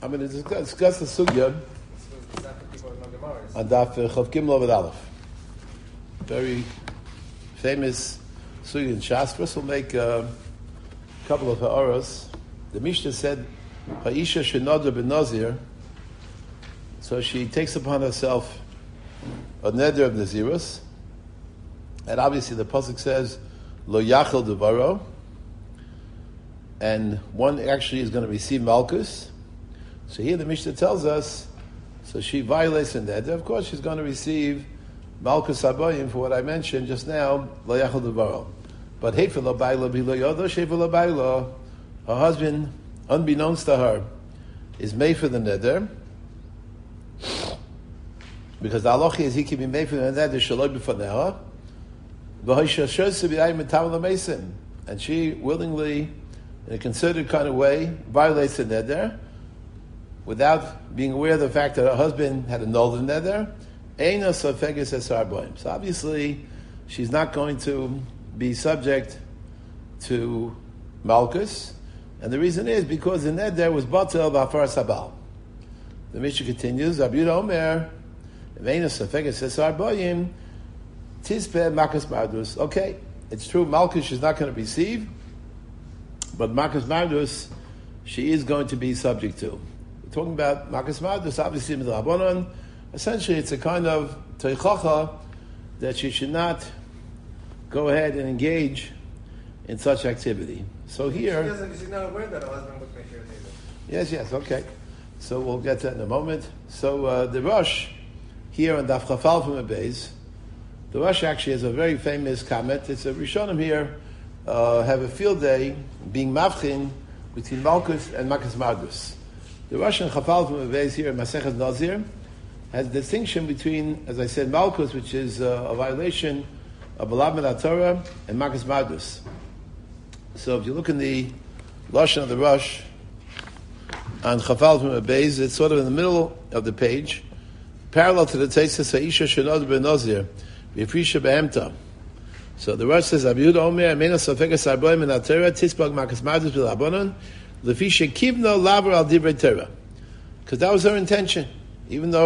I'm going to discuss the sugya on Daf Chav Gimel Amud Aleph. Very famous sugya in Shas. First, we'll make a couple of ha'aros. The Mishnah said, "Ha'isha shenodar b'nazir," so she takes upon herself a neder of nazirus, and obviously the pasuk says, "Lo yachel devaro," and one actually is going to receive malchus. So here the Mishnah tells us, so she violates a neder. Of course, she's going to receive malchus habayim for what I mentioned just now, lo yachel devaro. But hefer lo bailo bilo yodo shefer lo bailo, her husband, unbeknownst to her, is made for the neder, because the halacha is he can be made for the neder shaloi b'faneha, and she willingly, in a considered kind of way, violates the neder without being aware of the fact that her husband had annulled the neder. So obviously, she's not going to be subject to malchus, and the reason is because the neder was batel b'afar sabal. The Mishnah continues, Rabbi Yehuda Omer, okay, it's true, malchus she's not going to receive, but malchus mardus she is going to be subject to. We're talking about malchus mardus, obviously with the Rabbanon. Essentially, it's a kind of teichacha that she should not go ahead and engage in such activity. So here, she's not aware that her husband would make her neder. Yes, okay. So we'll get to that in a moment. So the Rosh here on Daf Chafal from Abayz, the Rosh actually has a very famous comment. It's a Rishonim here have a field day being mavchin between malchus and malchus mardus. The Rosh and Chafal from Abayz here in Masechet Nazir has a distinction between, as I said, malchus, which is a violation of Balav Min HaTorah, and malchus mardus. So if you look in the Lashon of the Rosh on Chafal from Abayz, it's sort of in the middle of the page, parallel to the Teisus Ha'isha Shenod B'Nazir B'Frisha B'Emta. So the Rosh says, Rabbi Yehuda Omer, Amena Sofegas Arboim Min HaTorah Tispag Malchus Mardus B'Labonon L'Fisha Kivno Lavar Al Divrei Torah, because that was her intention, even though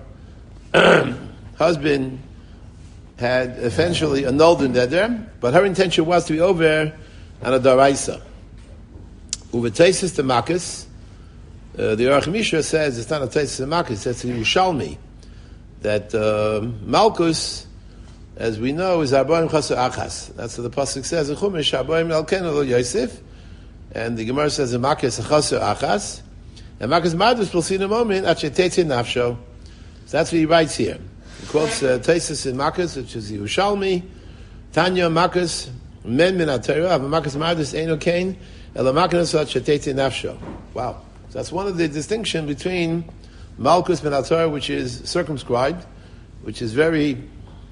her husband had eventually annulled the neder, but her intention was to be over on a daraisa. Uveteisus the Makis, the Aruch Mishra says it's not a Teisus Makis, it says in Yerushalmi that Malchus, as we know, is Arboim Chaser Achas. That's what the pasuk says in Chumash, Arboim Elkenu Lo Yosef, and the Gemara says in Makis Chaser Achas, and Malchus Mardus we'll see in a moment at Shetetze Nafsho. So that's what he writes here. He quotes Teisus in Makis, which is Yerushalmi, Tanya Makis Men Min HaTorah, Ava Malchus Mardus Eino Kain, Ela Makis at Shetetze Nafsho. Wow. So that's one of the distinctions between Malchus Min HaTorah, which is circumscribed, which is very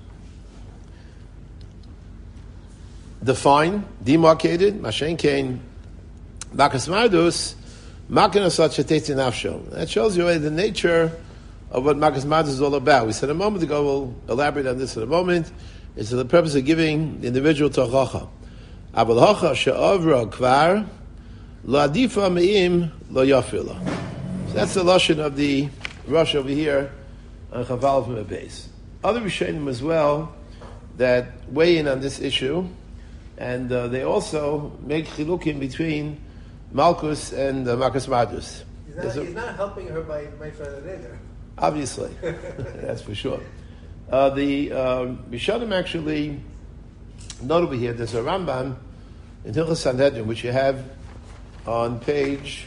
defined, demarcated, Mashen Kain, Malchus Mardus, Makinos at Shetetze Nafsho. That shows you the nature of what Malchus Mardus is all about. We said a moment ago, we'll elaborate on this in a moment. It's for the purpose of giving the individual tochacha. Aval hacha she'avra kvar lo adifa me'im lo yafila. So that's the lashon of the Rosh over here on Chaval from Abayz. Other Rishonim as well that weigh in on this issue, and they also make chilukim between Malchus and Malchus Mardus. He's not helping her by the neder. Obviously, that's for sure. The Rishonim actually note over here, there's a Rambam in Hilchos Sanhedrin, which you have on page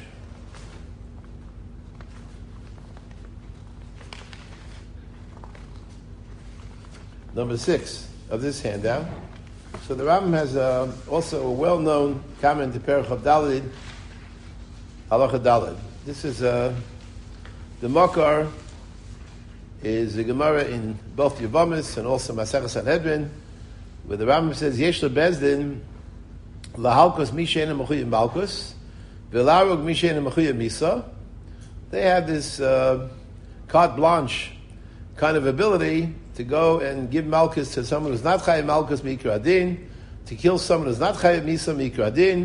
number 6 of this handout. So the Rambam has also a well-known comment to Perich of Dalid, Halacha Dalid. This is the Makar is the Gemara in both Yevamis and also Masechet Sanhedrin, where the Rambam says, Yesh lebezdin lahalkos mishen mechuyim malchus v'larug mishen mechuyim misa. They have this carte blanche kind of ability to go and give malchus to someone who's not chayav malchus mikra adin, to kill someone who's not chayav misa mikra adin,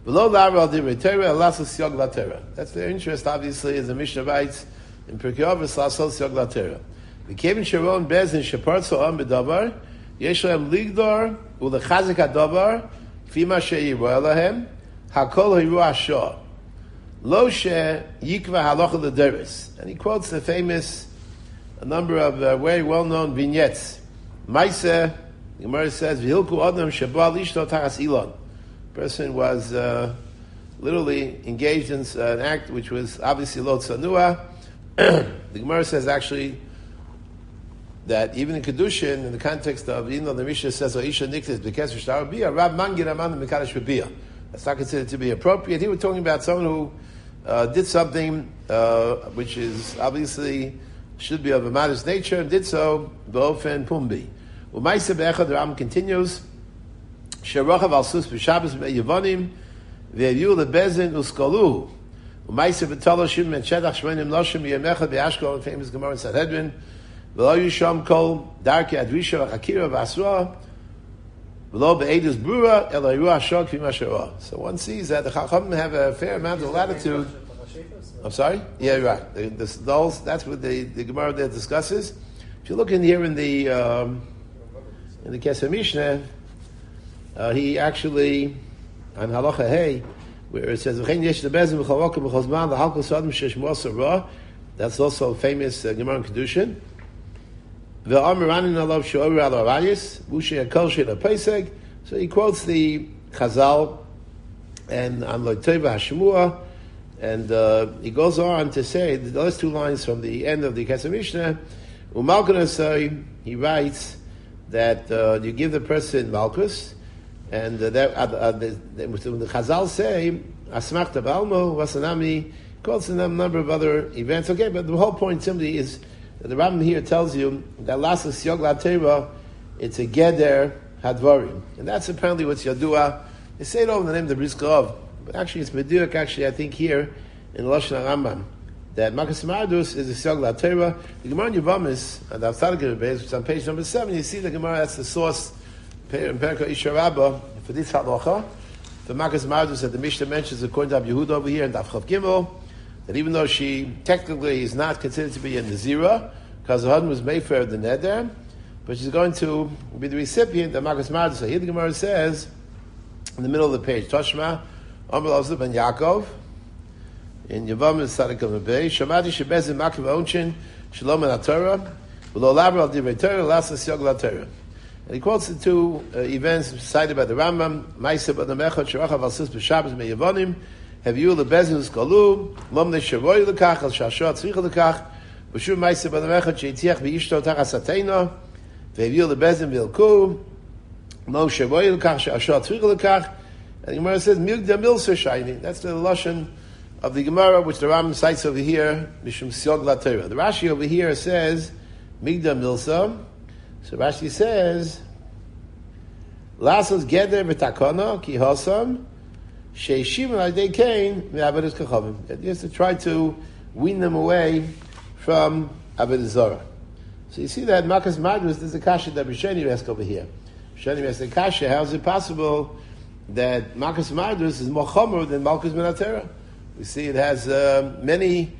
Below Lara Divrei Torah, Lasos Yog LaTorah. That's their interest, obviously, as the Mishnah writes in Pirkei Avos, Lasos Yog LaTorah. The Kevin Sharon Bezin Shepartso Am Bedavar, Yesh Lahem Ligdor Ulechazik Hadavar, Fima Sheyiru Elahem, Hakol Hiru Ashor. Lo She Yikva Halacha L'Deres. And he quotes the famous, a number of very well-known vignettes. Maise, the Gemara says, V'hilku Adam Sheba Lishto Tachas Ilon. Person was literally engaged in an act which was obviously Lo Tzanua. The Gemara says actually that even in Kedushin, in the context of, even though the Mishnah says, Isha Niktis B'Kes V'Shtar B'Biyah, Rab Mangir Aman Mekadosh B'Biyah. That's not considered to be appropriate. He was talking about someone who did something which is obviously should be of a modest nature, and did so b'ofen pumbi. U'maisa be'echad, the Ram continues, she'rochav al sus b'shabbos b'yevonim, ve'aviu lebezin u'skolu. U'maisa b'tolo shim and shedach shmenim loshim yemechad be'ashkol, famous Gemara in Sanhedrin, v'lo yisham kol darki adrisha v'chakira v'asra, v'lo be'edus brura, elo yiru hashor k'vim asherah. So one sees that the Chachamim have a fair amount of latitude. I'm sorry? Yeah, right. That's what the Gemara there discusses. If you look in here in the Kesef Mishnah, he actually, on Halacha Hey, where it says, that's also a famous Gemara in Kedushin. So he quotes the Chazal and on Loiteva Hashemua. And he goes on to say those two lines from the end of the Kesef Mishnah. Umalkanasai, he writes that you give the person Malkus, and when the Chazal say Asmachta Balmo Vasanami, quotes a number of other events. Okay, but the whole point simply is that the Rambam here tells you that Lasas Yog LaTorah, it's a Geder Hadvarim, and that's apparently what's Yadua. They say it over the name of the Brisker of. But actually, it's Meduik, I think, here in Lashon Rambam, that Makas Mardus is a Yog LaTorah. The Gemara in Yevamos, and I've started to base, which is on page number 7, you see the Gemara, that's the source, in Perka Isha Rabbah, for this halacha, the Makas Mardus that the Mishnah mentions, according to Abiyahud over here in Daf Chav Gimel, that even though she technically is not considered to be a Nazira, because her husband was made for the Neder, but she's going to be the recipient of Makas Mardus. So here the Gemara says, in the middle of the page, Toshma, Amr Elazar ben Yaakov, in Yevamos Tzaddik of Mebei, Shamati shebezin makiv onshin shalom and Torah, v'lo laber al divrei Torah, lasas yog LaTorah. And he quotes the two events cited by the Rambam, Ma'aseh b'adam echad sherochav al sus b'shabbos me'yevonim, haviu lebezin u'skalu, mom ne'sheroy lekach, al shashor tzricha lekach, v'shuv Ma'aseh b'adam echad she'itiach v'yishto tachas ateino, v'haviu lebezin v'ilku, mom sheroy lekach, shashor tzricha lekach. And the Gemara says, Migda Milser Shaini. That's the Lashon of the Gemara, which the Rambam cites over here, Mishum Syog LaTorah. The Rashi over here says, Migda Milsa. So Rashi says, Lasos Geder V'Takona, Ki Hosam, Sheishim Alidei Kain, Me'avedes Kachavim. He has to try to wean them away from Avodah Zarah. So you see that Makas Madras, there's a kasha that Rishoni asked over here. Rishoni asked the kasha, how is it possible that Malkus Mardus is more chomer than Malkus Ben HaTorah? We see it has many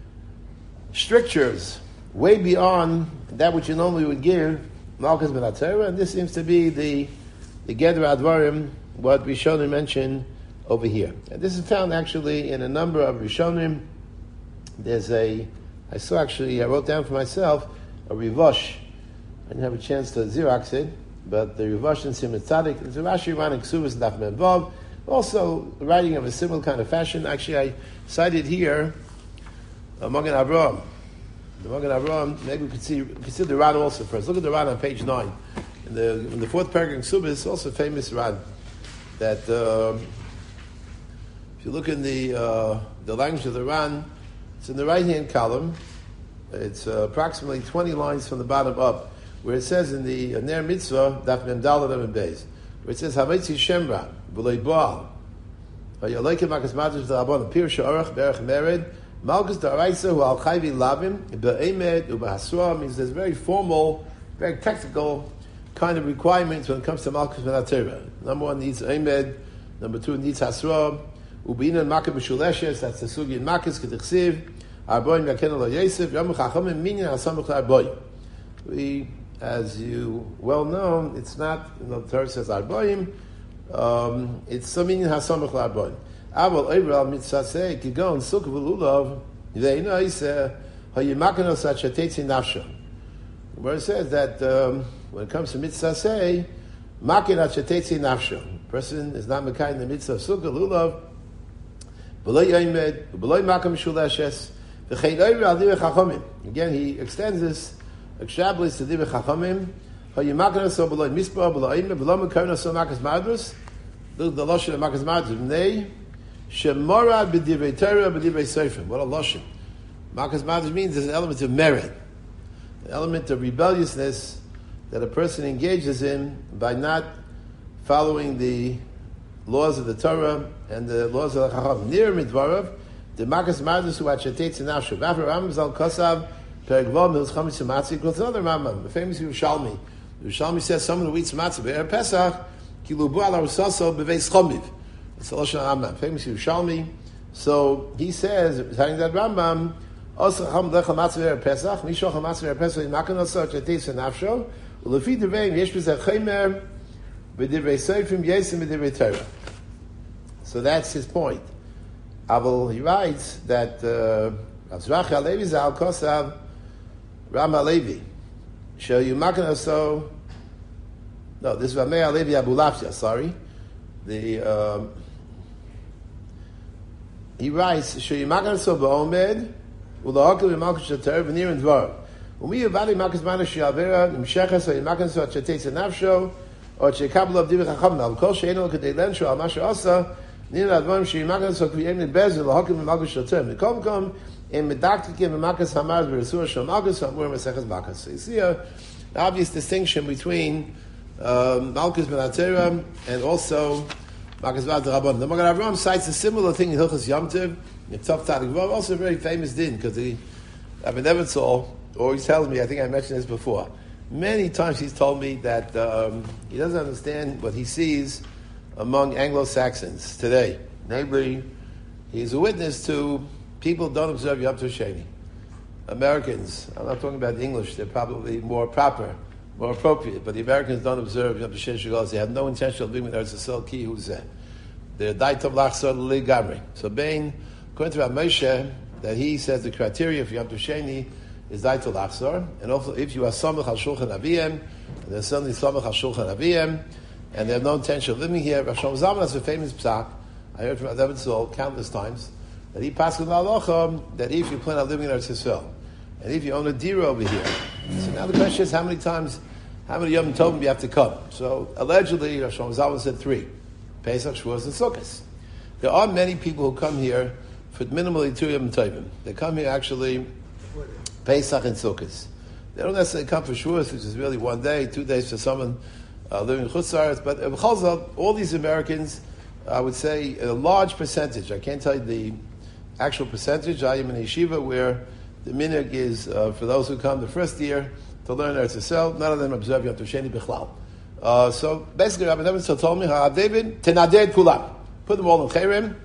strictures way beyond that which you normally would give Malkus Ben HaTorah, and this seems to be the Geder Advarim, what Rishonim mentioned over here. And this is found actually in a number of Rishonim. There's I wrote down for myself, a Rivosh. I didn't have a chance to Xerox it, but the Rivosh and Simon Tzadik, there's a Rashi running Ksuvas and Daf Mem Vav, also writing of a similar kind of fashion. Actually, I cited here Magen Avraham. The Magen Avraham, maybe we could see the Ran also first. Look at the Ran on page 9. In the fourth paragraph of Ksubas, also famous Ran, that if you look in the language of the Ran, it's in the right-hand column. It's approximately 20 lines from the bottom up, where it says in the Ner Mitzvah, Daf Mem Daled Mem Beis, where it says, Hametzi Shemra, B'loi Baal, V'yaleike Makas Matos D'Rabon, Pir She'orach Berach Mered, Malkus D'Araisa Hu Al Chayvi Lavim, Be'emed U'Bahasua, means there's very formal, very technical kind of requirements when it comes to Malkus Ben HaTorah. Number one, needs Emed Number 2, needs hasra. Ubina makah b'shuleshes. That's the sugi in makis k'tichsiv. Arboim yaken lo yosef. Yom chachamim minyan hasamach l'arboim. We, as you well know, it's not. The Torah says arboim. It's some minyan hasamach l'arboim. Aval oivral mitzaseh kigon sukkah v'lulav. They know he said hayimakano sachatetzi nafsho. Where it says that when it comes to mitzaseh, makin hachatetzi nafsho. Person is not mekayim the mitzvah of sukkah lulav. Again, he extends this, extrapolates to Divrei Chachamim. The Lashon of Makas Madras. Shemora b'divrei Torah b'divrei Seifrim. What a Lashon. Makas Madras means there's an element of merit, an element of rebelliousness that a person engages in by not following the laws of the Torah and the laws of the Chacham. Near midvarav, the Makas Madras who achatetz in Nafsho. V'after Rambam zal kosav perigvav milz chametz u'matzah. Quotes another Rambam, the famous Yerushalmi. Yerushalmi says someone who eats matzah be'er Pesach kilubu ala rusaso beveis chomiv. It's the Lashon Rambam, famous Yerushalmi. So he says, telling that Rambam, also cham lecha matzah be'er Pesach, mishoch matzah be'er Pesach imakan oso achatetz in Nafsho. Ulefi deveim yesh b'zeh chaymer. So that's his point. Aval, he writes that Azrach Halevi Zal Kosav Ram Halevi. Shall you makan also? No, this is Ramei Halevi Abulafia. Sorry, he writes Shall you makan also ba'omed ulahakol v'malchus shater v'nir and dvar. Umi yavali makas mana shiavera nimshechas so you makan so achatetz nafsho. Or chekabel of divrei chacham al kol she'enu kedei lensho al masha asa nina advarim she'imakan so kviyem nebezin lahakim v'malchus shatem mikom kom in medaktikim v'makas hamaz v'resur shal malchus v'amur mesechas makas. So you see the obvious distinction between malchus v'natera and also makas v'adrabon. The Magen Avraham cites a similar thing in Hilchos Yom Tov in Tov Tadik Vav, also a very famous din because Rabbi Nebenzahl always tells me, I think I mentioned this before. Many times he's told me that he doesn't understand what he sees among Anglo-Saxons today. Namely, he's a witness to people don't observe Yom Tov Sheni. Americans, I'm not talking about the English, they're probably more proper, more appropriate, but the Americans don't observe Yom Tov Sheni. They have no intention of living with Eretz Yisrael Ki Huzeh. They're Daitov Lachsor Li Gamri. So Bain, according to Rav Moshe, that he says the criteria for Yom Tov Sheni is Daitul Achsor, and also if you are Samach al Shulchan Aviyim, and they're suddenly Samach al Shulchan Aviyim, and they have no intention of living here. Rav Shlomo Zalman has a famous psak, I heard from David Sol countless times, that he passed with Halacha that if you plan on living in Eretz Yisrael, and if you own a dira over here, so now the question is how many Yom Tovim you have to come. So allegedly, Rav Shlomo Zalman said 3, Pesach, Shavuos, and Sukkot. There are many people who come here for minimally 2 Yom Tovim. They come here actually Pesach and Sukkot. They don't necessarily come for Shavuos, which is really 1 day, 2 days for someone living in Chutz La'aretz. But all these Americans, I would say a large percentage, I can't tell you the actual percentage, I am in a yeshiva where the minhag is for those who come the first year to learn Eretz Yisrael, none of them observe Yom Tov Sheni Bichlal. So basically, Rabbi Nebenzahl told me, David, Tenader Kulam. Put them all in Cherem.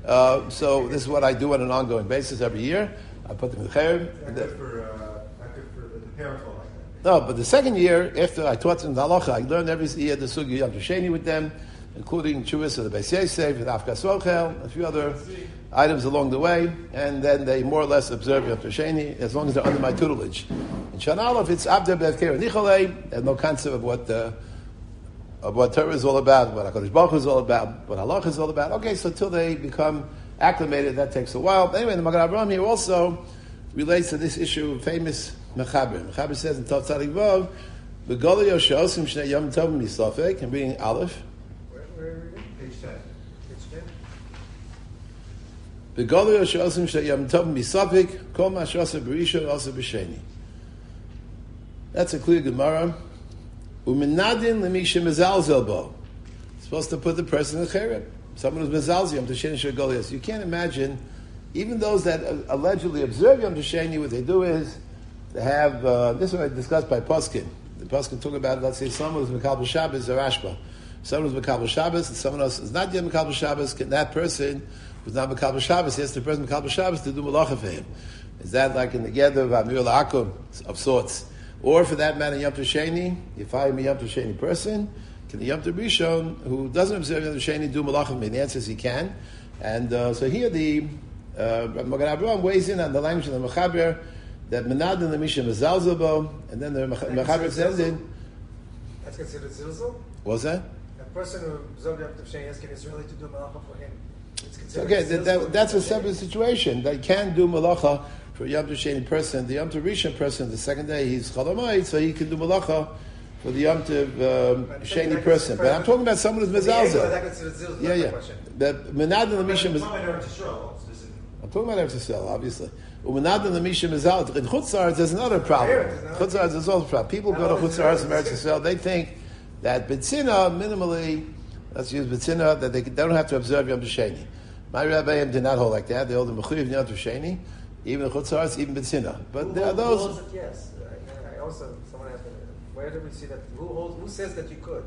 So this is what I do on an ongoing basis every year. I put them in Cherem. Not good for the parents all like that. No, but the second year, after I taught them the halacha, I learned every year the sugi Yom Tov Sheni with them, including Chuvas of the Beis Yosef, and Afkas Rochel, a few other items along the way, and then they more or less observe Yom Tov Sheni, as long as they're under my tutelage. In Shana Aleph, it's Abder Bevker Nicholei, and no concept of what Torah is all about, what HaKadosh Baruch Hu is all about, what halacha is all about. Okay, so until they become acclimated, that takes a while. But anyway, the Magen Avraham here also relates to this issue of famous Mechaber. Mechaber says in Tov Tzadik Vav, "V'golo yoshosim shnei yom tovim misafek." I'm reading Aleph. Where are we reading? Page 10. Page 10. V'golo yoshosim shnei yom tovim misafek. Kol ma shasa b'rishon also b'sheni. That's a clear Gemara. U'minadin l'mishem mezalzel bo. Supposed to put the person in cherem. Someone who's mezalzel Yom Tov Sheni shegolias. You can't imagine. Even those that allegedly observe Yom Tov Sheni, what they do is they have, this is what I discussed by Poskin. The Poskin talk about, let's say, someone who's Mekal B'Shabbos or Ashba. Someone who's Mekabel Shabbos and someone else is not yet Mekabel Shabbos, can that person who's not Mekabel Shabbos, he has the person Mekabel Shabbos to do malacha for him? Is that like in the gather of Amir La'akum of sorts? Or for that matter, Yom Tov Sheni, if I am a Yom Tov Sheni person, can the Yom Tov Rishon, who doesn't observe Yom Tov Sheni, do malacha for me? The answer is he can. And so here the Magen Avraham weighs in on the language of the Mechaber, that Menad and the Misha Mezalzabo, and then the Mechaber says in. That's considered zilzal? What's that? A person who observed Yom Tov Sheni asking Israeli to do malacha for him. It's So considered okay, that's a separate situation. They can do malacha for a Yom Tov Sheni person. The Yom Tov Rishon person, the second day, he's Cholamayit, so he can do malacha for the Yom Tov Sheni person. But I'm talking about someone who's Mezalzel. Yeah. The Menad and the Misha Mezalzel. I'm talking about Eretz Yisrael, obviously. Umanad and the Misha Mezalzel. In Chutz La'aretz, there's another problem. Chutz La'aretz is also a problem. People go to Chutz La'aretz and Eretz Yisrael, they think that B'tzina, minimally, let's use B'tzina, that they don't have to observe Yom Tov Sheni. My Rabbeim did not hold like that. They hold the Mechuyev Yom Tov Sheni, even in Chutz La'aretz, even B'tzina. But there are those. Who holds it? Yes. I also, someone asked me, where did we see that? Who says that you could?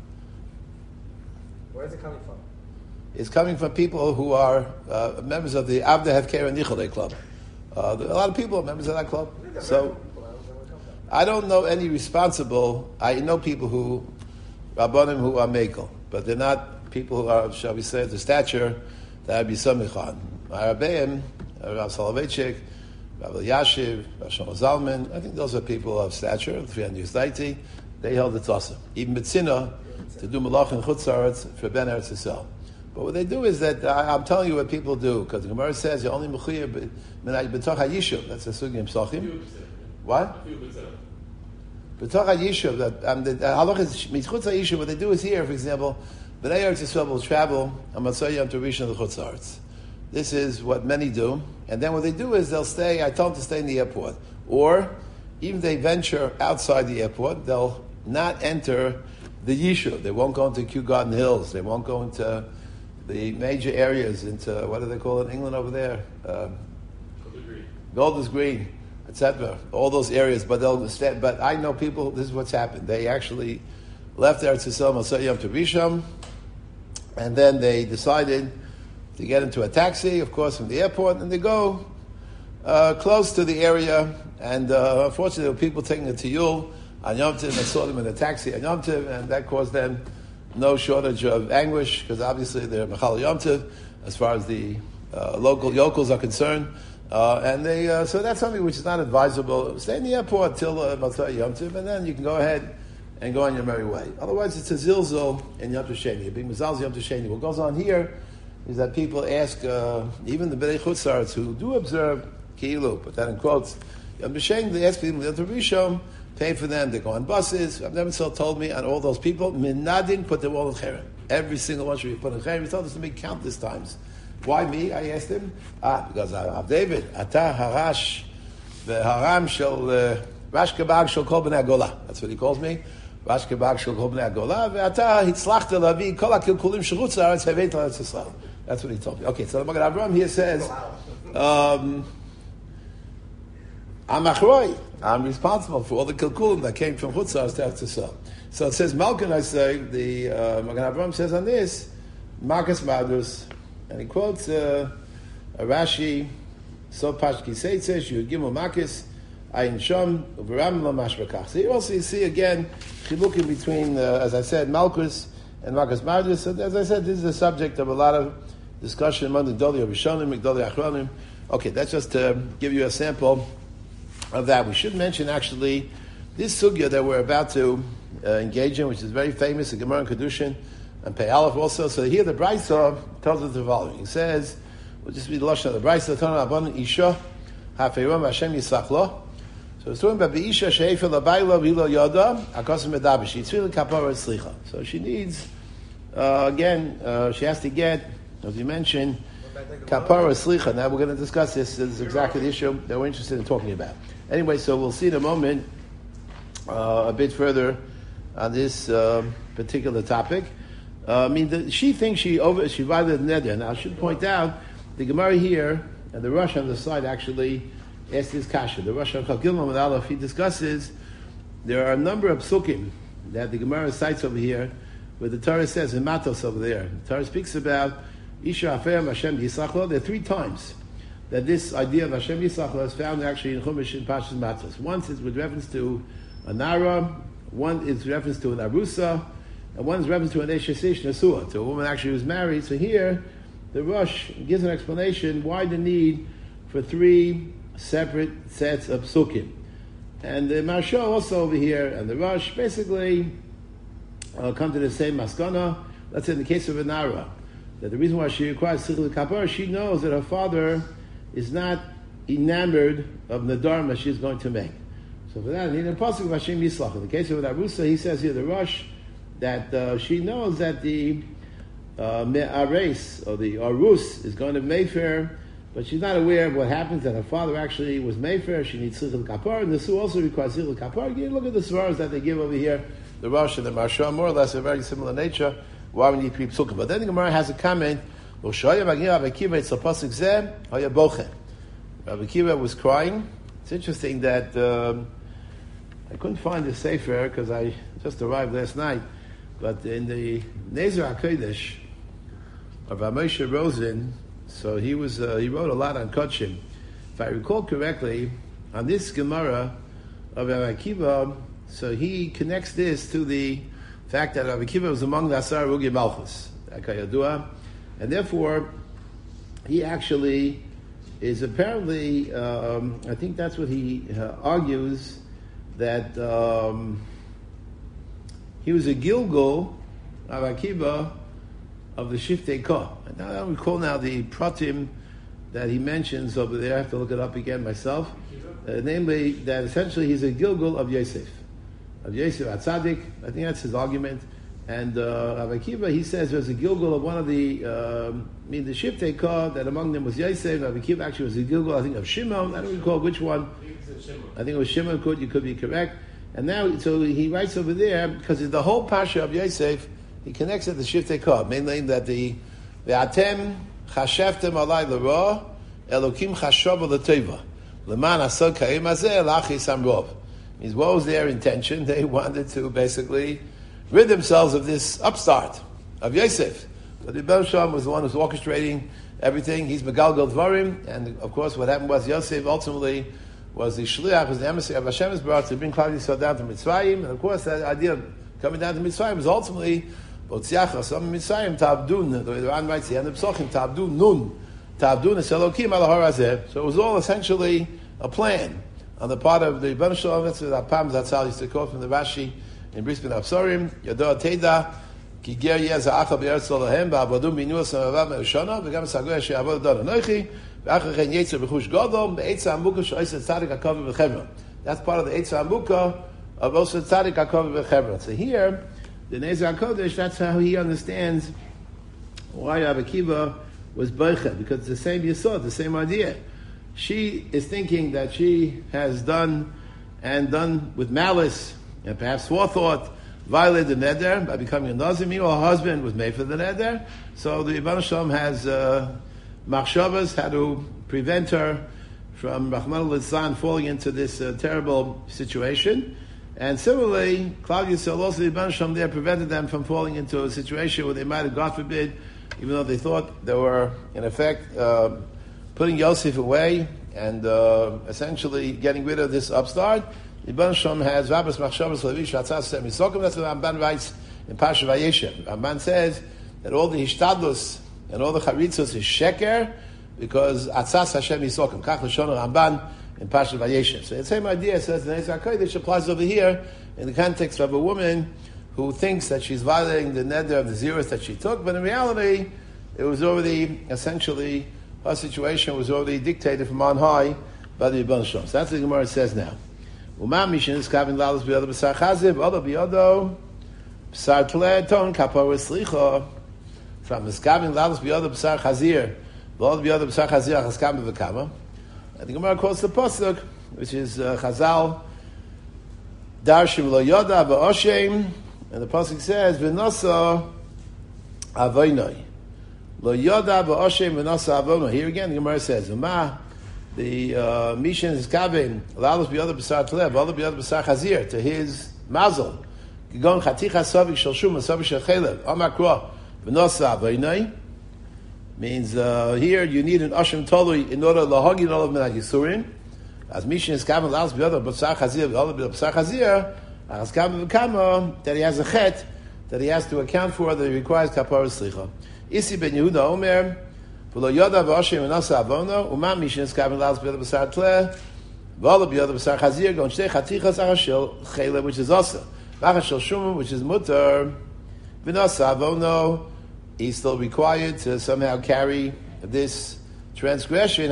Where is it coming from? It's coming from people who are members of the Avda Hefker and Nichole club. A lot of people are members of that club. So I don't know any responsible. I know people who Rabbanim who are mekel, but they're not people who are, shall we say, of the stature that would be samichan. Rabbeim, Rav Soloveitchik, Rav Yashiv, Rav Shlomo Zalman. I think those are people of stature. They held the tzasa. Even B'tzina to do malach and Chutz La'aretz for Ben Eretz Yisrael. But what they do is that, I'm telling you what people do, because the Gemara says you're only mechuyev b'toch ha'yishuv. That's a sugi in Psachim. What? B'toch ha'yishuv. The halach is mitzchutz ha'yishuv. What they do is here, for example, B'nai Eretz Yisrael will travel on Matzah Yom Tov Rishon to Chutz La'aretz. This is what many do. And then what they do is they'll stay, I tell them to stay in the airport. Or, even if they venture outside the airport, they'll not enter the yishuv. They won't go into Kew Garden Hills. They won't go into the major areas, into, what do they call it in England over there? Golders Green, etc. All those areas, but they'll stay. But I know people, this is what's happened. They actually left Eretz Yisrael, Matzah Yom Tov Rishon, and then they decided to get into a taxi, of course, from the airport, and they go close to the area, and unfortunately there were people taking a tiyul on Yom Tov, and they saw them in a taxi on Yom Tov, and that caused them no shortage of anguish, because obviously they're Mechal Yom Tov, as far as the local yokels are concerned. And they, so that's something which is not advisable. Stay in the airport till Matzah Yom Tov, and then you can go ahead and go on your merry way. Otherwise, it's a zilzal in Yom Tov Sheni. Being Mezalzel Yom Tov Sheni. What goes on here is that people ask, even the B'nai Chutz La'aretz who do observe Ki'ilu, but that in quotes, Yom Tov Sheni, they ask people Yom Tov Rishon, pay for them, they go on buses. Rav Nebenzahl told me on all those people, Minadin put them all in Cherem. Every single one should be put in Cherem. He told us to me countless times. Why me? I asked him. Because Rav David, Ata Harash, the Haram shel Rash Kebag shel Kol Bnei Agola. That's what he calls me. Rash Kebag shel Kol Bnei Agola. Ve'ata hitzlachta lavi kol ha'kilkulim shel Chutz La'aretz haveit l'Eretz Yisrael. That's what he told me. Okay, so the Magen Avraham here says, I'm achroi. I'm responsible for all the kilkulim that came from Chutz La'aretz to Eretz Yisrael. So it says, Malkin, I say, the Magen Avraham says on this, Marcus Madus, and he quotes a Rashi, so Pashki Seitzeh, Yud Gimel Marcus, Ayin Shom, Uveram Lo Mashbekach. So here also you see again, chilukim between, as I said, Malchus and Marcus Madus. So as I said, this is the subject of a lot of discussion among the Gdolei Rishonim, Gdolei Achronim. Okay, that's just to give you a sample of that. We should mention actually this sugya that we're about to engage in, which is very famous, the Gemara in Kedushin and Pei Aleph also. So here the Brisa tells us the following. It says, we'll just read the lashon of the Brisa. Tana Rabbanan Isha Hafeiram Hashem Yisach Lo. So it's talking about the Isha Sheifel Labayla Vilo Yoda Akasim Medabish. It's really kapara slicha. So she needs again. She has to get, as you mentioned, kapara slicha. Now we're going to discuss this. This is exactly the issue that we're interested in talking about. Anyway, so we'll see in a moment a bit further on this particular topic. She thinks she violated neder. Now I should point out the Gemara here and the Rosh on the side actually asked this kasha. The Rosh on Chagilma with Aleph, he discusses there are a number of psukim that the Gemara cites over here where the Torah says in Matos over there. The Torah speaks about Isha Afer Hashem Yisachlo. There are 3 times that this idea of Hashem Yisachlo is found actually in Chumash in Pashas Matos. Once is with reference to a Nara, one is reference to an Arusa, and one is reference to an Eshesh Nesua, to a woman actually who's married. So here, the Rosh gives an explanation why the need for 3 separate sets of psukim. And the Maharsha also over here, and the Rosh basically come to the same maskana. Let's say in the case of Anara, that the reason why she requires Sichel Kapar, she knows that her father is not enamored of the dharma she's going to make. So for that, in the pasuk of Hashem Yislach, in the case of Arusa, he says here, the Rosh, that she knows that the Me'ares, or the Arus, is going to Mayfair, but she's not aware of what happens, that her father actually was Mayfair. She needs Sichel Kapar, and the Su also requires Sichel Kapar. You look at the svaras that they give over here, the Rosh and the Maharsha, more or less a very similar nature, why we need 3 psukim. But then the Gemara has a comment, Rabbi Akiva was crying. It's interesting that I couldn't find the Sefer because I just arrived last night, but in the Nezer HaKodesh of Moshe Rosen, so he wrote a lot on Kodshim. If I recall correctly, on this Gemara of Rabbi Akiva, so he connects this to the fact that Rabbi Akiva was among the Asar Rugi Malchus, and therefore he actually is apparently, I think that's what he argues, that he was a Gilgul, Rabbi Akiva, of the Shiftei Koh. And I don't recall now the pratim that he mentions over there. I have to look it up again myself. Namely, that essentially he's a Gilgul of Yosef. Of Yosef Atzadik. I think that's his argument. And Rabbi Akiva, he says there's a Gilgul of one of the Shiftei Koh, that among them was Yosef. Rabbi Akiva actually was a Gilgul, I think, of Shimon. I don't recall which one. I think it was Shimon. You could be correct. And now, so he writes over there, because the whole Pasha of Yosef, he connects it to Shiftei Koh, mainly that the Atem chasheftem alai l'ra, Elokim chashava l'teva, l'man asod ka'im hazeh l'achis amrov. Means what was their intention? They wanted to basically rid themselves of this upstart of Yosef. But the Rebbe Shalom was the one who's orchestrating everything. He's Megalgal Dvarim, and of course what happened was Yosef ultimately was the shliach, was the emissary of Hashem's brought to bring Klal Yisrael down to Mitzrayim, and of course that idea of coming down to Mitzrayim was ultimately Botziachas on Mitzrayim Tabdun. The Ran writes the end of Psochim Tabdun Nun Tabdun Eselokim Al Har Hazeh. So it was all essentially a plan on the part of the Rebbe Shalom. That's what Apam Zatzal used to quote from the Rashi in Bris Ben Absorim. Yado Teda Ki Ger Yez Ha'achal Be'eretz Lohem Ba'avadu Minu Asamavam Me'ushana V'gam Sagoy She'avod Don Anoichi V'achar Chen Yetzer B'chush Godom Be'etza Amukah Sho'eset Tzadik HaKav V'chevra. That's part of the Eitza Amukah of also Tzadik HaKav V'chevra. So here, the Nezer HaKodesh, that's how he understands why Rabbi Akiva was Beicha, because it's the same Yesod, the same idea. She is thinking that she has done with malice and perhaps forethought, violated the Neder by becoming a Nazir. Meanwhile, her husband was made for the Neder. So the Rebbe Shalom has machshavas, how to prevent her from Rahman al-Litzlan falling into this terrible situation. And similarly, Klal Yisrael also, the Rebbe Shalom there prevented them from falling into a situation where they might have, God forbid, even though they thought they were, in effect, putting Yosef away and essentially getting rid of this upstart. The Rebbe Shalom has Rabbas Machshavas Levish Atzas Sem Yisokim. That's what Ramban writes in Pasha Vayeshev. Ramban says that all the Hishtadlus and all the Charitzos is Sheker because Atzas Hashem Yisokim. Kach Lashon Ramban in Pasha Vayeshev. So the same idea says the Nezer HaKodesh applies over here in the context of a woman who thinks that she's violating the neder of the zeros that she took, but in reality, it was already, essentially, her situation was already dictated from on high by the Rebbe Shalom. So that's what the Gemara says now. Umam mishin is kavin lalos b'yodo b'sar chaziv, odo b'yodo b'sar tleh ton kapor v'slicha. From miskavin lalos b'yodo b'sar chazir, v'odo b'yodo b'sar chazir achas v'kama. And the Gemara quotes the pasuk, which is Chazal, Darshim lo yoda v'oshem. And the pasuk says, "V'nasa avoynoi lo yoda v'oshem v'nasa avoynoi." Here again, the Gemara says, "Uma the Mishan is kavin lalos b'yoda b'sar tlev, other b'yoda b'sar chazir to his mazel Kigon chaticha savik shel shuma savik shel chelev. Amakra v'nosa avaynai. Means here you need an ashim tolui in order lahagin olav min ha'yisurim. As mishin is kamen laus b'yodar b'tzar chazir v'olav b'tzar chazir. As kamen v'kama that he has a chet that he has to account for that he requires kapara slicha. Isi ben Yehuda Omer v'lo yoda v'ashim v'nosa avono u'ma mishin is kamen laus b'yodar b'tzar tleh v'olav b'yodar b'tzar chazir gon shtei chatichas achashel chelev which is also v'achashel shumim which is mutar v'nosa avono. He's still required to somehow carry this transgression.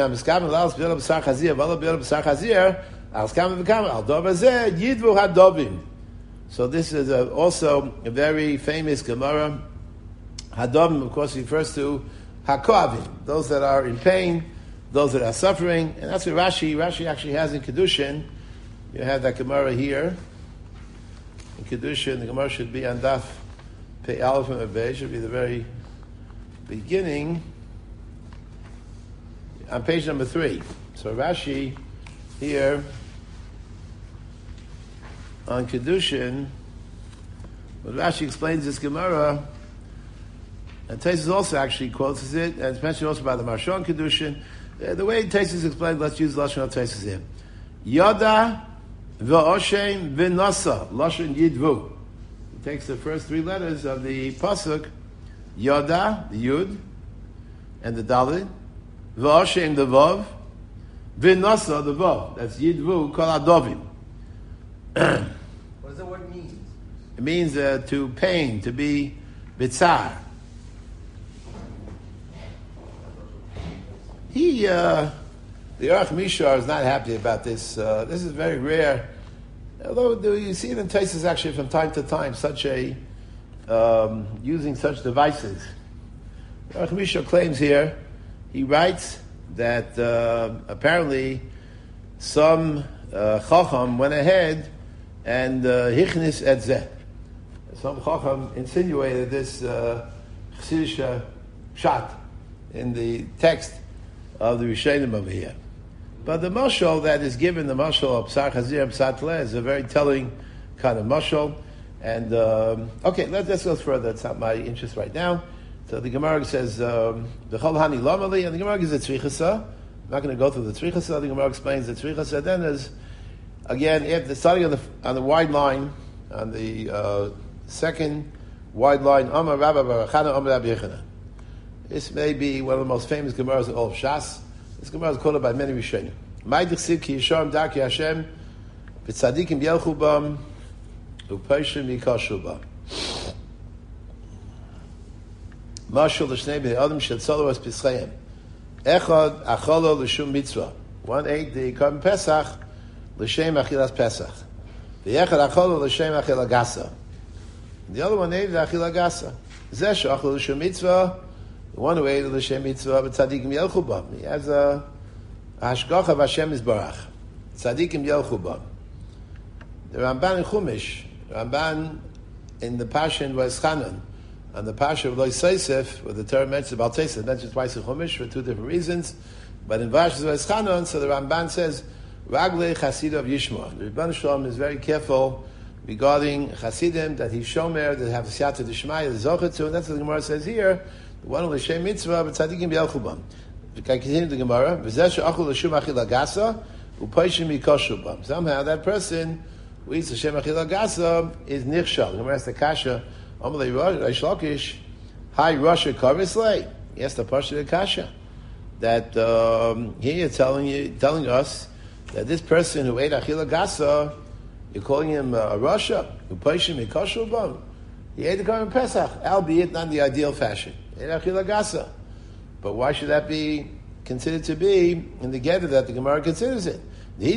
So this is also a very famous Gemara. Hadovim, of course, refers to Hakoavim, those that are in pain, those that are suffering, and that's what Rashi actually has in Kedushin. You have that Gemara here. In Kedushin, the Gemara should be on Daf Pei Aleph and Abei, should be the very beginning on page number 3. So Rashi here on Kedushin, when Rashi explains this Gemara, and Taisus also actually quotes it, and it's mentioned also by the Marshon Kedushin. The way Taisus explained, let's use Lashon of Taisus here. Yada v'oshem v'nasa, Lashon Yidvu. He takes the first 3 letters of the Pasuk, Yoda, the Yud, and the Dalit, V'oshem, the Vav, V'nasa, the Vav. That's Yidvu, Kol Adovim. What does the word mean? It means to pain, to be bitzar. The Aruch Mishar is not happy about this. This is very rare. Although you see it in Taisus actually from time to time, such a using such devices. Aruch Mishar claims here, he writes that apparently some Chacham went ahead and hichnis et zeh. Some Chacham insinuated this Chassidish shot in the text of the Rishonim over here. But the mashal that is given, the mashal of Psar Chazir, Psar Tleh, is a very telling kind of mashal. And, okay, let's go further. It's not my interest right now. So the Gemara says, the Chol Hani Lomali, and the Gemara gives a Tzrichasa. I'm not going to go through the Tzrichasa. The Gemara explains the Tzrichasa. Then there's, again, if starting on the wide line, on the second wide line, Amar Rabba Barachana, Amar Rabbi Yechana. This may be one of the most famous Gemaras of all of Shas. This Gemara is quoted by many Rishonim. Ma'idich Siv ki Yisharm Daki Hashem, v'tzadikim yelchu bam, u'peishim yikashu bam. Mashal l'shnei b'nei adam shetzalo es pischayim. Echad achalo l'shum mitzvah. One ate the Korban Pesach l'shem achilas Pesach. The echad achalo l'shem achila gasa. The other one ate the achila gasa. Zeh she'achalo l'shum mitzvah. The one who ate l'shem mitzvah, but tzadikim yelchu bam. He has a hashgacha of Hashem Yisbarach. Tzadikim yelchu bam. The Ramban in Chumash, Ramban in the Pasha in Vayeschanan, and the Pasha of Lo Yisosef, where the Torah mentions about Tosef, mentions twice in Chumash for 2 different reasons. But in Vayeschanan Vayeschanan, so the Ramban says, Raglei Chasid of Yishma. The Rebbeinu Shalom is very careful regarding Chasidim, that he's shomer, that have Siyata D'Shmaya, the Zochet, and that's what the Gemara says here. The one with L'Shem Mitzvah, but tzadikim b'yelchu bam. We can continue the Gemara. V'zeh she'achul l'shum achil agasa, u'poishim yikoshu bam. Somehow that person who eats L'Shem achil agasa is nichshal. The Gemara asks the kasha, Amalei Reish Lakish, Hai Rasha Kavislei. He asked the Pasha the kasha that here you're telling us that this person who ate achil agasa, you're calling him a Rasha, u'poishim yikoshu bam. He ate the Korban Pesach, albeit not in the ideal fashion. But why should that be considered to be in the Geder that the Gemara considers it? But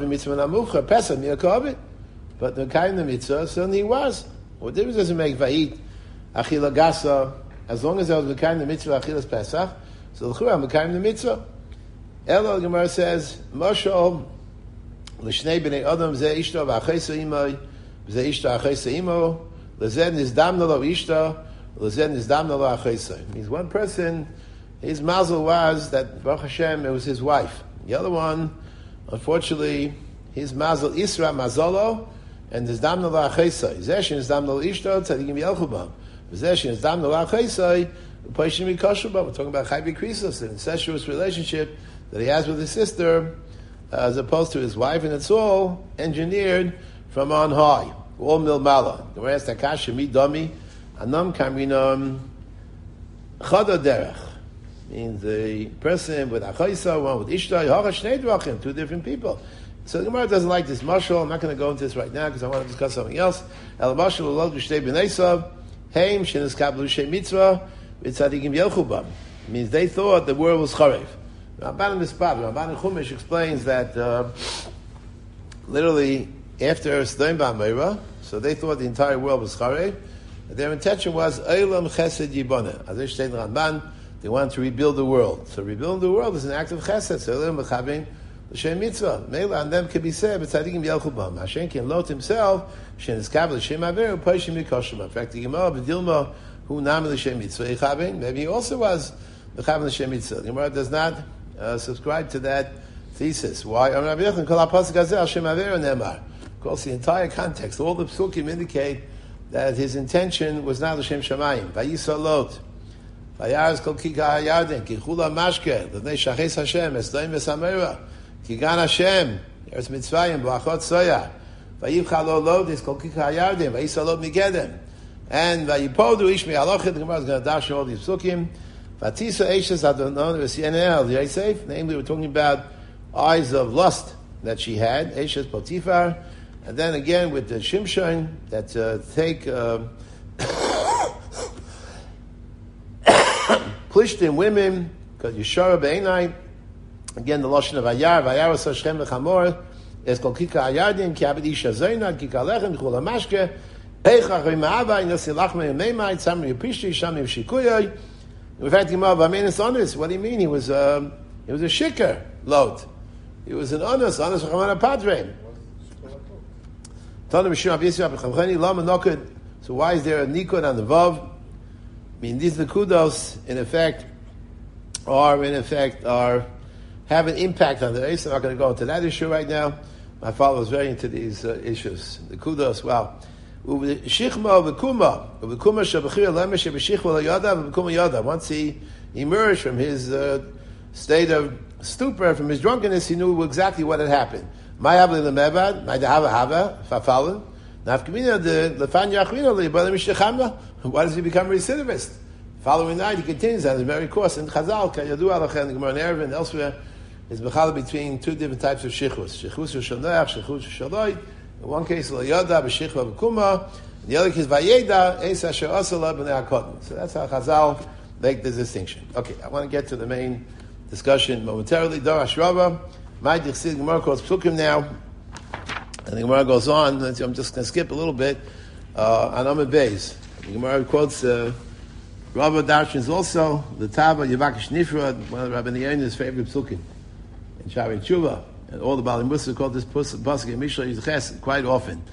the kind of mitzvah certainly he was. What difference does it make if I eat achila gasa as long as I was the kind of mitzvah achilas Pesach? So the I'm the kind of mitzvah. Elo the Gemara says Mashal l'shnei b'nei adam zeh ishto v'achaysa imay zeh ishto achaysa imo lezen nizdamna lo ishto. Means one person, his mazel was that Baruch Hashem, it was his wife. The other one, unfortunately, his mazel Isra Mazolo, and there's damna la'achaisai. Zeshin is damna l'ishto, tzadikim yelchubam. Zeshin is damna la'achaisai, u'paishim mikashubam. We're talking about chayvi krisos, an incestuous relationship that he has with his sister, as opposed to his wife, and it's all engineered from on high. All milmala. The rest akasha midami, anam kaminam chada derech. Means the person with achaisa, one with ishta, hacha shnei drachim, two different people. So the Gemara doesn't like this mashal. I'm not going to go into this right now because I want to discuss something else. El mashal ulod b'shtei b'neisav, heim shenes kablu shei mitzvah, v'tzadikim yelchubam. Means they thought the world was charev. Ramban in the spot, Ramban in Chumash explains that literally after Sdom Ba'amira, so they thought the entire world was charev. Their intention was Eilam Chesed Yiboneh. As they say in Ramban, they wanted to rebuild the world. So rebuilding the world is an act of Chesed. So Eilam B'chavim L'Shem Mitzvah. Meila and them can be said, B'tzadikim Yelchubam. Hashem can Lot himself, Shen Eskab L'Shem Aver, U'Poishim Yikoshim. In fact, the Gemara B'Dilma, Hu Nam L'Shem Mitzvah Yichavim. Maybe he also was B'chavim L'Shem Mitzvah. The Gemara does not subscribe to that thesis. Why? Of course, the entire context, all the psukim indicate that his intention was not L'Shem Shamayim. Vayisa Lot. Vayarz kol kika hayarden. Ki chula mashke. L'nei shaches Hashem. Esdoim v'samera. Ki gan Hashem. Eretz mitzvayim. B'achot soya. Vayivcha lo lodis kol kika hayarden. Vayisa Lot migedem. And vayipodu ish mi'alochet. The Gemara is going to dash all these psukim. Vatisa Eishes Adonon V'Sienel Yosef. Namely, we're talking about eyes of lust that she had, Eishes Potifar, and then again with the Shimshon that take Plishtim women, because Yeshara Be'enai. Again, the lashon of Ayar, Vayar Shem Lechamor, Es Kol Kika Ayardim, Ki Abed Isha Zoyna, Kika Lechem, Chula Mashke, Peichach Rima'ava, Inosi Lachme Meimai, Tzamri Pishti, Shamim Shikuyoi. In fact, what do you mean? He was a shikar lot. He was an honest Chaman Padre. So why is there a nikud on the vav? I mean, these nekudos, in effect, have an impact on the Eis. I'm not going to go into that issue right now. My father was very into these issues. The kudos, wow. Once he emerged from his state of stupor, from his drunkenness, he knew exactly what had happened. Why does he become recidivist? Following night, he continues on his merry course. In Chazal, the Gemara in Erevin and elsewhere, is bechallah between two different types of shichus. Shichus shaloach, shichus shaloi. In one case, lo yada b'shichva b'kuma. In the other case, vayeda eis asher asala b'nei hakodm. So that's how Chazal make the distinction. Okay, I want to get to the main discussion momentarily. Darash Rava, my Dichsid Gemara calls Psukim now, and the Gemara goes on. I'm just going to skip a little bit on Amud Beis. The Gemara quotes Rava Darshins also the Tava Yavakish Nifra, one of Rabbi Yehuda's favorite Psukim in Shari Tshuva. And all the Bali Musa called this pasuk in Mishnah Yizches quite often.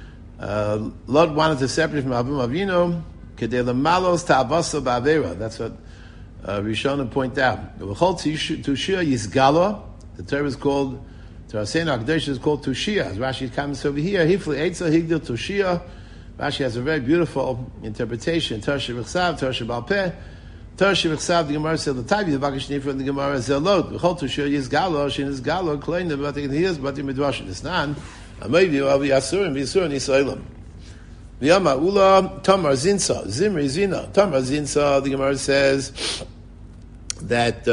Lot wanted to separate from Avim Avinu, kedei lemalos ta'avasa ba'avera. That's what Rishonim point out. The V'chol Tushia Yizgala, the term is called, Terasena Akdesh is called Tushia. As Rashi comments over here, Hifli Eitza Higdil Tushia. Rashi has a very beautiful interpretation. Tershi V'chsav, Tershi Balpeh. Tershi V'chsav, the Gemara said, L'tayvi, the Vakish Nifra, and the Gemara said, Lot. V'chol Tushia Yizgala, Shin Yizgala, Klein, the Batik, and here's Batik Midrash. It's nan. Amayvi, Avi Yasurim, Yisurim, Yisraelim. V'yama Ula, Tamar Zinsa, Zimri Zina. Tamar Zinsa, the Gemara says that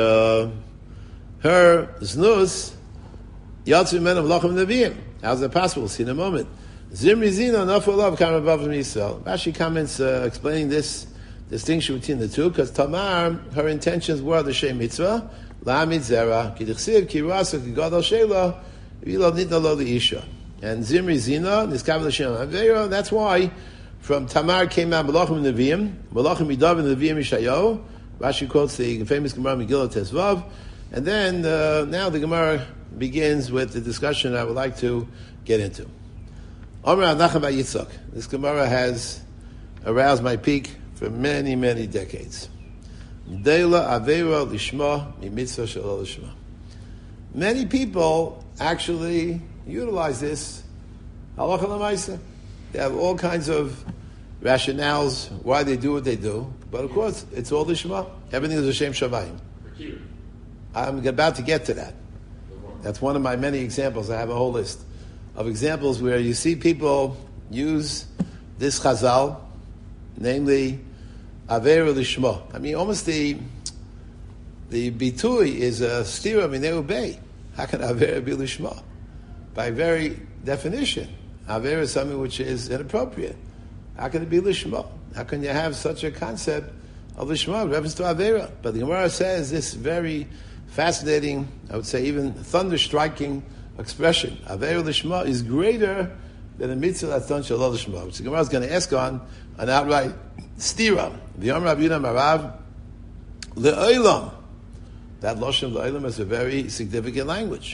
her znus yatsu men of lachem neviim. How's that possible? We'll see in a moment. Zimri Zina, Nafal Love, Kamar Bav from Yisrael. Rashi comments explaining this distinction between the two, because Tamar, her intentions were the Shem Mitzvah, La'amid Zera, Kidichsiv, Kirasa, Kigadal Sheila, V'ilov Nitna Lo Isha. And Zimri Zina, Niskav L'Shem Avera, that's why from Tamar came out Malachim Neviim, Malachim Midav and Neviim Yishayahu. Rashi quotes the famous Gemara Megillah Tezvav. And then, now the Gemara begins with the discussion I would like to get into. Omer Adnacham Yitzchak. This Gemara has aroused my peak for many, many decades. Deila Avera Lishma Mitzvah Shalol Lishma. Many people actually utilize this Halacha l'maisa. They have all kinds of rationales why they do what they do, but of course, it's all lishma. Everything is Hashem Shamayim. I'm about to get to that. That's one of my many examples. I have a whole list of examples where you see people use this chazal, namely Avera Lishma. I mean, almost the bitui is a stira mineu bei. How can Avera be Lishma? By very definition, Avera is something which is inappropriate. How can it be Lishma? How can you have such a concept of Lishma in reference to Avera? But the Gemara says this very fascinating, I would say even thunder-striking expression. Avera Lishma is greater than the mitzvah that's done Shalom Lishma, which the Gemara is going to ask on an outright stira. The Yom Rav Yudam Marav Le'olam. That Lashon Le'olam is a very significant language.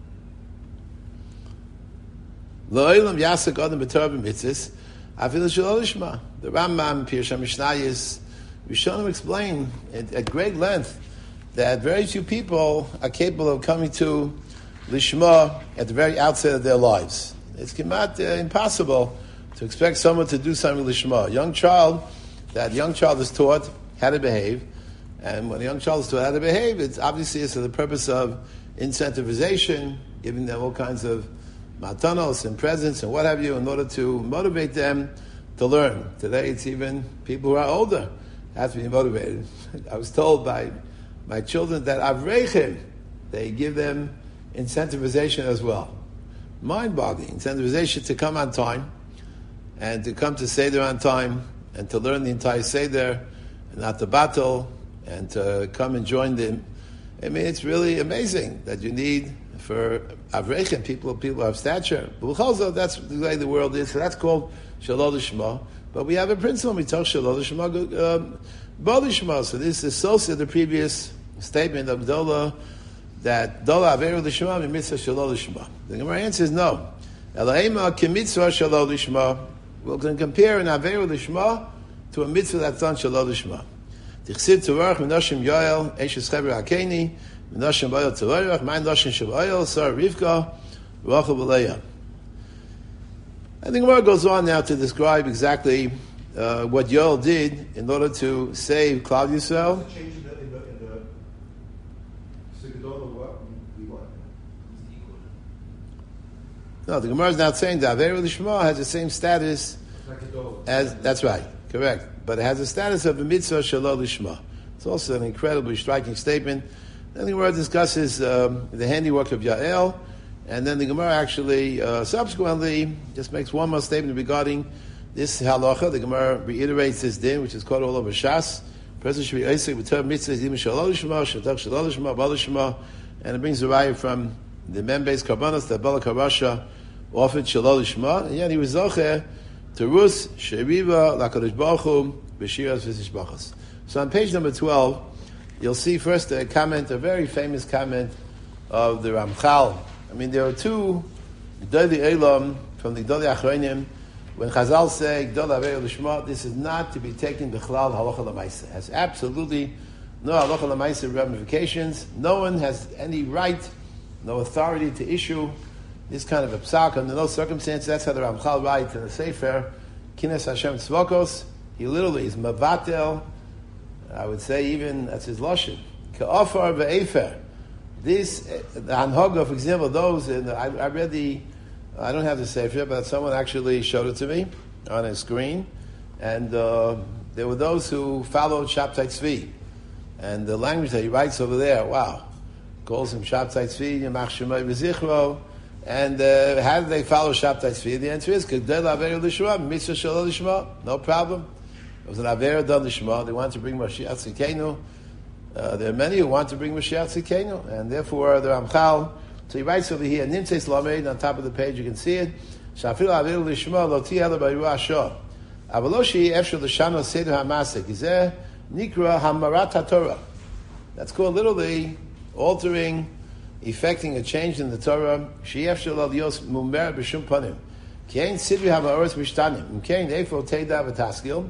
Le'olam Yasek Adam B'Torah B'Mitzvahs Afilu Shalom Lishma. The Rambam, Pirush HaMishnayos, Rishonim explain at great length that very few people are capable of coming to Lishma at the very outset of their lives. It's impossible to expect someone to do something Lishma. That young child is taught how to behave, and when a young child is taught how to behave, it's obviously for the purpose of incentivization, giving them all kinds of matanos and presents and what have you, in order to motivate them to learn. Today, it's even people who are older have to be motivated. I was told by my children that Avreichim, they give them incentivization as well. Mind-boggling. Incentivization to come on time, and to come to Seder on time, and to learn the entire Seder, and not to battle, and to come and join them. I mean, it's really amazing that you need, for Avreichim, people of stature. But that's the way the world is, so that's called Shalom Lishma. But we have a principle, we talk Shalom Lishma, Bo Lishma. So this is associated with the previous statement of Dola, that Dola Avera Lishma mitzvah Shalom Lishma. The Gemara answers no. Elohema kemitzvah Shalom Lishma. We're going to compare an Avera Lishma to a mitzvah that's done Shalom Lishma. Tichsiv Tzorach Menashim Yoel Eshes Cheber Hakeni Menashim Boyel Tzorach Mein Nashim Shaboyel Sar Rivka Rachel B'Leah. And the Gemara goes on now to describe exactly what Yoel did in order to save Klal Yisrael. No, the Gemara is not saying that Avera Lishma has the same status as, that's right, correct. But it has the status of a mitzvah Shalom Lishma. It's also an incredibly striking statement. Then the Gemara discusses the handiwork of Yael, and then the Gemara actually subsequently just makes one more statement regarding this halacha. The Gemara reiterates this din, which is called all over Shas. Person should be Isaac with her mitzvahs, even Shalom Lishma, Shatach Shalom Lishma, Bal Lishma, and it brings the raya from the Membeis Karbanos, the Bala Karasha, offered Shalom Lishma, and yet he was Zocher to Rus, Sheriva, Lakadosh Baruch Hu, B'Shiras V'Tishbachas. So on page number 12, you'll see first a comment, a very famous comment of the Ramchal. I mean, there are two Gdolei Eilam from the Gdolei Achronim. When Chazal say Gdolei Avera Lishma, this is not to be taken b'chlal halacha l'maisa. It has absolutely no halacha l'maisa ramifications. No one has any right, no authority to issue this kind of a psak under no circumstance. That's how the Ramchal writes in the Sefer Kines Hashem Tzvokos. He literally is mavatel. I would say even that's his lashon. Ka'afar ve'efer. This the Hanhoga, for example, those I read the. I don't have the Sefer, but someone actually showed it to me on a screen, and there were those who followed Shabtai Tzvi, and the language that he writes over there, wow, calls him Shabtai Tzvi, Yamach Shemai V'Zichro. And how do they follow Shabtai Tzvi? The answer is Gdolei Avera Lishma, Mitzvah Shalom Lishma, no problem. It was an Avera done Lishma. They wanted to bring Mashiach Tzidkenu. There are many who want to bring Mashiach Tzidkenu, and therefore the Ramchal. So he writes over here, Nimtzeis Lamed, on top of the page you can see it. Shafil Avera Lishma lo tiyeh b'yruah Shah. Avaloshi efshel l'shano seder hamasik. Izeh nikra hamarat haTorah. That's called literally altering, effecting a change in the Torah. She'efshel al yos mumer b'shum panim. Kein sidri ha'ma'oros mishtanim. Kein eifo teida v'taskil.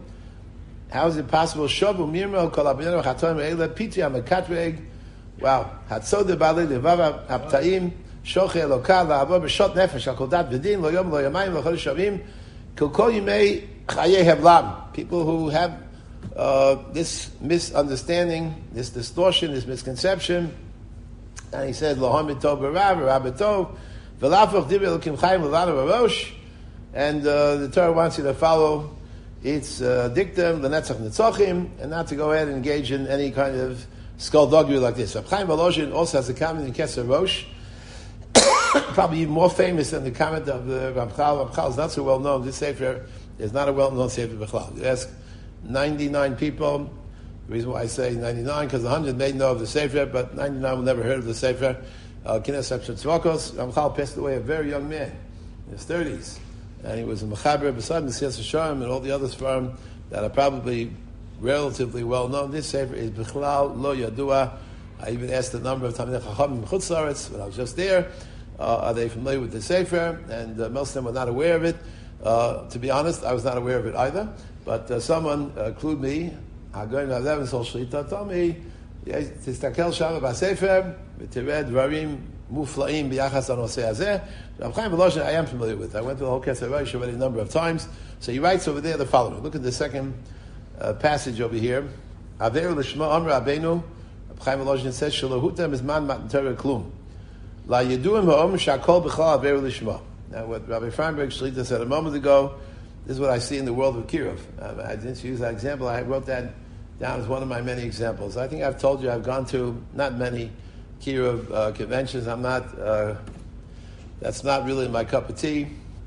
How is it possible? Shavu mirmel kol abinenu chatoim eile pitri ha'mekatreg. Wow. Hatzod ba'alei levav ha'ptaim Shoche Elokah la'avor b'shot nefesh al kol dat v'din lo yom lo yamayim lo chodesh shavim kol kol yimei chayei hevlam. People who have this misunderstanding, this distortion, this misconception, and he said lo hamid tov b'rav b'tov v'lafach divrei Elokim chayim l'lanu b'rosh, and the Torah wants you to follow its dictum, the netzach netzochim, and not to go ahead and engage in any kind of skullduggery like this. Reb Chaim Volozhin also has a comment in Keser Rosh, probably even more famous than the comment of the Ramchal. Ramchal is not so well known. This sefer is not a well-known sefer b'chlal. You ask 99 people. The reason why I say 99 because 100 may know of the sefer, but 99 will never heard of the sefer. Kines Tzvokos. Ramchal passed away a very young man in his 30s. And he was a mechaber beside Mesilas Yesharim and all the others from that are probably relatively well known. This sefer is Bichlal Lo Yadua. I even asked a number of Talmidei Chachamim in Chutz La'aretz when I was just there. Are they familiar with the sefer? And most of them were not aware of it. To be honest, I was not aware of it either. But someone clued me. Hagoyin Avlev Sol Shlita told me, "Tistakel Shama B'Sefer v'Tired Dvarim Muflaim B'Yachas Hanoseh Hazeh." Reb Chaim Volozhin I am familiar with. I went to the whole Keser Rosh already a number of times. So he writes over there the following. Look at the second passage over here. Averu l'shma Amar Rabbeinu. Reb Chaim Volozhin says, "Shalohutem is man matan Torah klum. La yeduim ha'om shakol b'chal averu l'shma." Now, what Rabbi Feinberg Shlita said a moment ago, this is what I see in the world of Kirov. I didn't use that example. I wrote that down as one of my many examples. I think I've told you I've gone to not many Kirov conventions. I'm not. That's not really my cup of tea.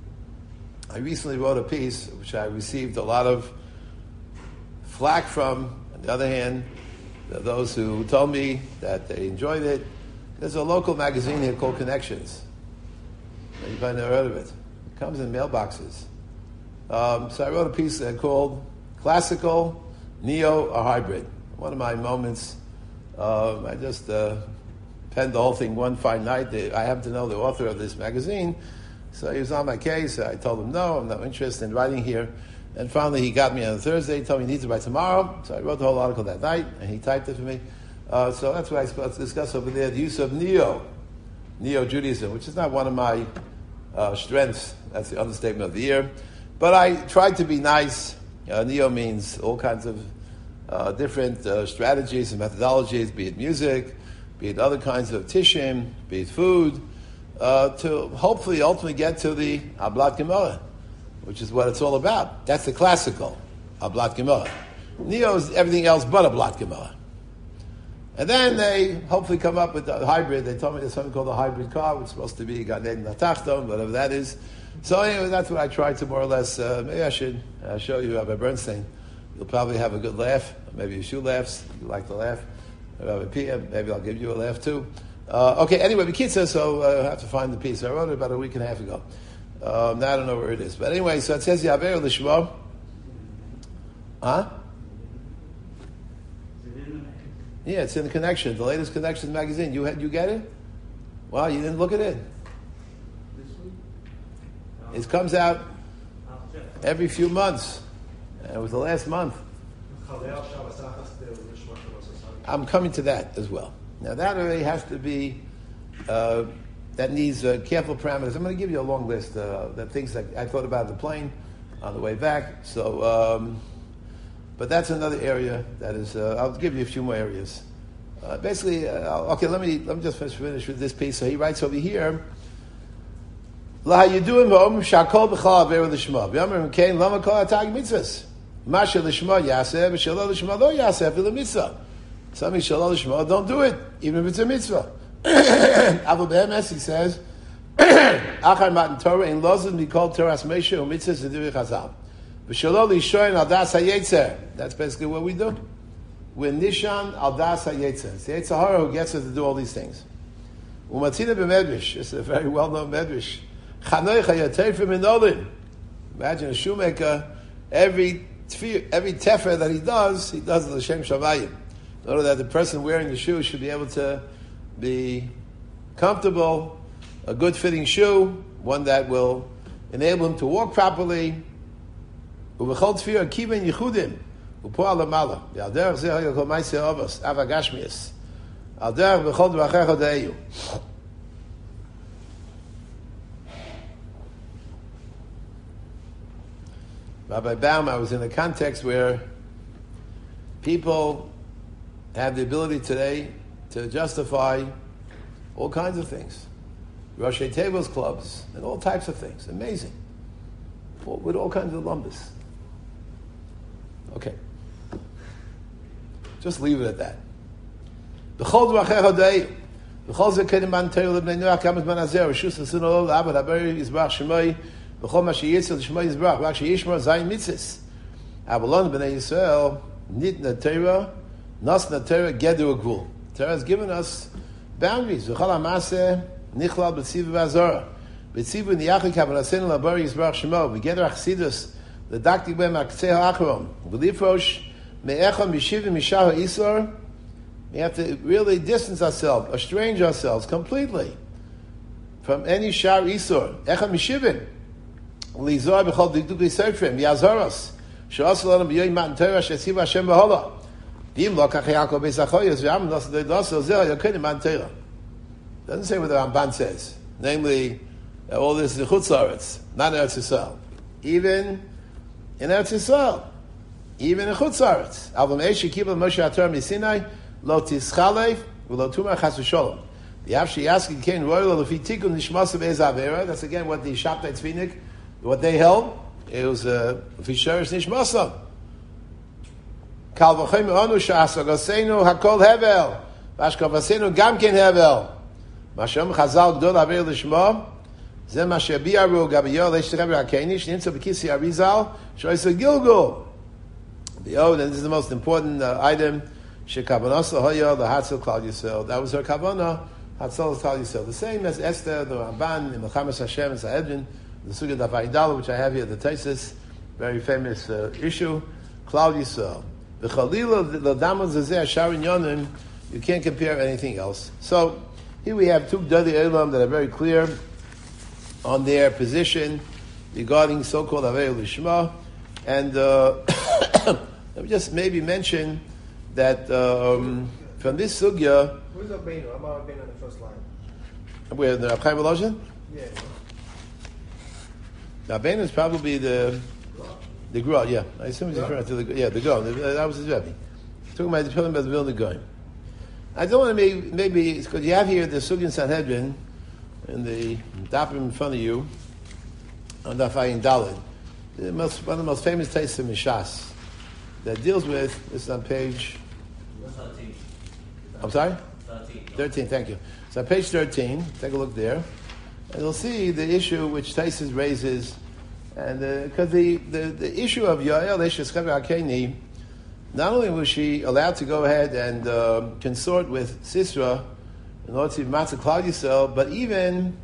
I recently wrote a piece which I received a lot of flack from. On the other hand, there are those who told me that they enjoyed it. There's a local magazine here called Connections. You've probably never heard of it. It comes in mailboxes. So I wrote a piece called Classical, Neo, or Hybrid. One of my moments, I just penned the whole thing one fine night. I happen to know the author of this magazine, so he was on my case. I told him, no, I'm not interested in writing here. And finally he got me on a Thursday, he told me he needs it by tomorrow. So I wrote the whole article that night, and he typed it for me. So that's what I supposed to discuss over there, the use of Neo-Judaism, which is not one of my strengths. That's the understatement of the year. But I tried to be nice. Neo means all kinds of different strategies and methodologies, be it music, be it other kinds of tishim, be it food, to hopefully ultimately get to the Ablat Gemara, which is what it's all about. That's the classical Ablat Gemara. Neo is everything else but Ablat Gemara. And then they hopefully come up with a hybrid. They told me there's something called a hybrid car, which is supposed to be Gan Eden Natachton, whatever that is. So anyway, that's what I tried to more or less, maybe I should show you Rabbi Bernstein. You'll probably have a good laugh. Maybe Yeshu laughs. You like to laugh. Rabbi Pia, maybe I'll give you a laugh too. Okay, anyway, Bekitza, so I have to find the piece. I wrote it about a week and a half ago. Now I don't know where it is. But anyway, so it says Yaver Lishma. Huh? Yeah, it's in the Connection, the latest Connections magazine. You get it? Wow, you didn't look at it? It comes out every few months. It was the last month. I'm coming to that as well. Now that already has to be, that needs careful parameters. I'm going to give you a long list of things that I thought about the plane on the way back. So, but that's another area that is, I'll give you a few more areas. Basically, okay, let me just finish with this piece. So he writes over here, La Yeduim Ha'om Shakol B'chal Aver L'Shma V'Yomer M'kein Lama Kol HaTag Mitzvahs Masha L'Shma Yaseh V'Shalo L'Shma Lo Yaseh V'Lo Mitzvah. Something Shalo L'Shma, don't do it, even if it's a mitzvah. Abu Be'emes, he says, Achar Matan Torah in Lozin Mikol Torah's Moshe U'Mitzvahs L'Divrei Chazal V'Shalo L'Shoyin Al Das HaYetzer. That's basically what we do. We're Nishan Al Das HaYetzer. It's the Yetzer Hara who gets us to do all these things. U'Matzina B'Medrash. It's a very well-known Medrash. Imagine a shoemaker, every tefer that he does l'shem shamayim. In order that the person wearing the shoe should be able to be comfortable, a good fitting shoe, one that will enable him to walk properly. Uvechol tefillah kiven yichudim upo alamala. Al derech zeh hayakol ma'aseh avos avagashmias. Al derech b'chol dvachecha de'eyu. Rabbi Baum, I was in a context where people have the ability today to justify all kinds of things. Roshei tables, clubs, and all types of things. Amazing. With all kinds of lumbus. Okay. Just leave it at that. B'chol dvachecha dei, b'chol ze kedim ban teil lebnei Noach kamet man azer, reshus asin olol la'abad haberi yizbrach shemoi, b'chol ma sheyitzil shemoi yizbrach, v'ak sheyishmor zayin mitzis. Avalon b'nei Yisrael, nitna Torah, nasna Torah, gedu agvul. Torah has given us boundaries. V'chol ha'maseh, nichlal b'tzivu v'azorah. B'tzivu niyachik havanasenu labari yizbrach shemo, v'geder achsidus, l'daktik b'em aktzeh ha'achrom, v'lifrosh me'echon mishivim mishah ha'isor. We have to really distance ourselves, estrange ourselves completely from any shar isur. Echad mishivin, lizor b'chol dikduk l'seifrim, yazoros, she'asal adam b'yoy matan Torah she'tziv Hashem b'hola. V'im lo kach Yaakov beis achoyos v'yam l'asal zeh yokedim matan Torah. Doesn't say what the Ramban says. Namely, all this is the Chutz La'aretz, not Eretz Yisrael. Even in Eretz Yisrael, even in Chutz La'aretz. Avlam eish yekibel Moshe HaTorah miSinai, lo tischalev v'lo tumar chas v'sholom. The Avshi Yaskin Kain Royal Lefi Tikun Nishmasav Ez Avera. That's again what the Shabtai Tzvinik, what they held. It was Lefi Sherish Nishmasav. Kal v'chem onu sha'asagosenu hakol hevel. V'ashkavasenu gam ken hevel. Mashem Chazal Gdol Avera Lishma. Zeh ma shebiaru gabiyo leishtechaber hakeni shnimtza b'kisi Arizal shoysa Gilgul. And this is the most important item. Shekavanasa Hoya, the Hatzil Klal Yisrael. That was her Kavanah, Hatzil Klal Yisrael. The same as Esther, the Ramban, in Mechamas Hashem, and Sa'edrin, the Sugya Dafayidala, which I have here, the Taisis, very famous issue, Klal Yisrael. The Chalila, the Damon Zazeh, Sharon Yonim, you can't compare anything else. So, here we have two Gdolei Olam that are very clear on their position regarding so-called Avei Lishma. And let me just maybe mention that from this sugya, who's Rabbeinu? I'm Rabbeinu on the first line. Where the Reb Chaim Volozhin? Yeah. Rabbeinu is probably the Gra. Yeah, I assume he's referring to the Gra. That was his Rebbe. Talking about the Vilna Gaon. I don't want to maybe because you have here the sugya in Sanhedrin in the dapper in front of you on Daf Ayin Daled. One of the most famous tastes in Mishas that deals with this is on page. 13. I'm sorry? 13. 13, thank you. So on page 13, take a look there, and you'll see the issue which Taisus raises, and because the issue of Yael Eshes Hakeni, not only was she allowed to go ahead and consort with Sisra in order to matzah Klal Yisrael, but even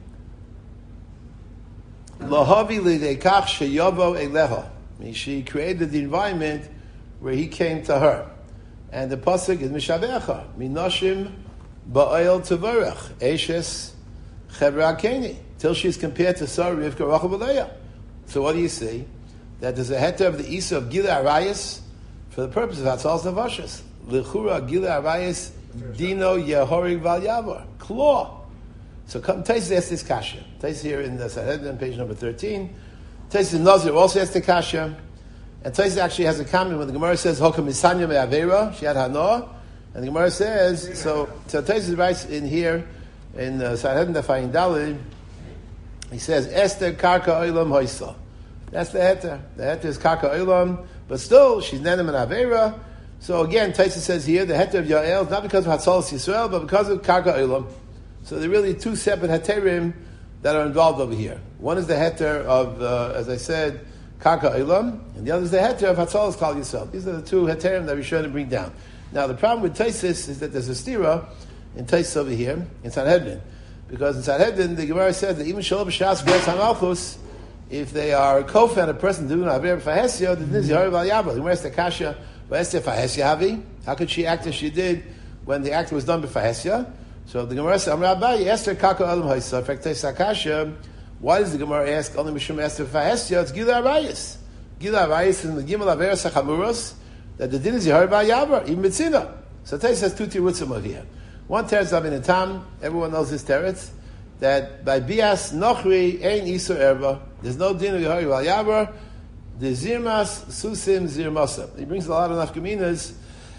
Lahavi Lidekach Sheyavo Eleha, she created the environment where he came to her. And the pasuk is Mishavecha, Minoshim Ba'el Tevarech, Eshes Chevra Keni, till she's compared to Sarah, Rivka, Rachel, Leah. So what do you see? That there's a heter of the Isa of Gila Arayas for the purpose of Hatzal Zavashas. L'chura Gila Arayas Dino Yehorig Val Yavar. Claw. So come, Tais asks this kasha. Tais here in the Sanhedrin, page number 13. Tais in Nazir also asks the kasha. And Tais actually has a comment when the Gemara says, Hokam Isanya Me'avera, she had Hanoah. And the Gemara says, so Tais writes in here, in Sanhedrin Dafayin Dalid, he says, Esther Karka Olam Hoysa. That's the heter. The heter is Karka Olam, but still, she's Nenem and Avera. So again, Tais says here, the heter of Yael is not because of Hatzalas Yisrael, but because of Karka Olam. So there are really two separate heterim that are involved over here. One is the heter of, as I said, Karka Olam, and the other is the heter of Hatzalas Klal Yisrael. These are the two heterim that we should bring down. Now, the problem with Taisis is that there's a stira in Taisis over here, in Sanhedrin. Because in Sanhedrin, the Gemara says that even Shalom B'Shas Beretz HaMalchus, if they are kofen a person doing Aver Fahesya, then this is Yehorim Val Yavar. The Gemara says, Kasha, V'Esther Fahesya Havi? How could she act as she did when the act was done b'Fahesya? So the Gemara says, Amar Abaye, Esther Karka Olam Hoysa. In fact, Taisis Kasha, why does the Gemara ask only Mishum Esther Fahesya? It's Gila Arayis. Gila Arayis in the Gimel Aver Sachamuros, that the din is Yehorim Val Yavar, even Mitzina. So Taisis has two tirutzim over here. One teretz of in Tam, everyone knows this teretz, that by Bias Nochri Ein Isur Erba, there's no din of Yehorim Val Yavar, the zirmas susim zirmasa. He brings a lot of nafkaminas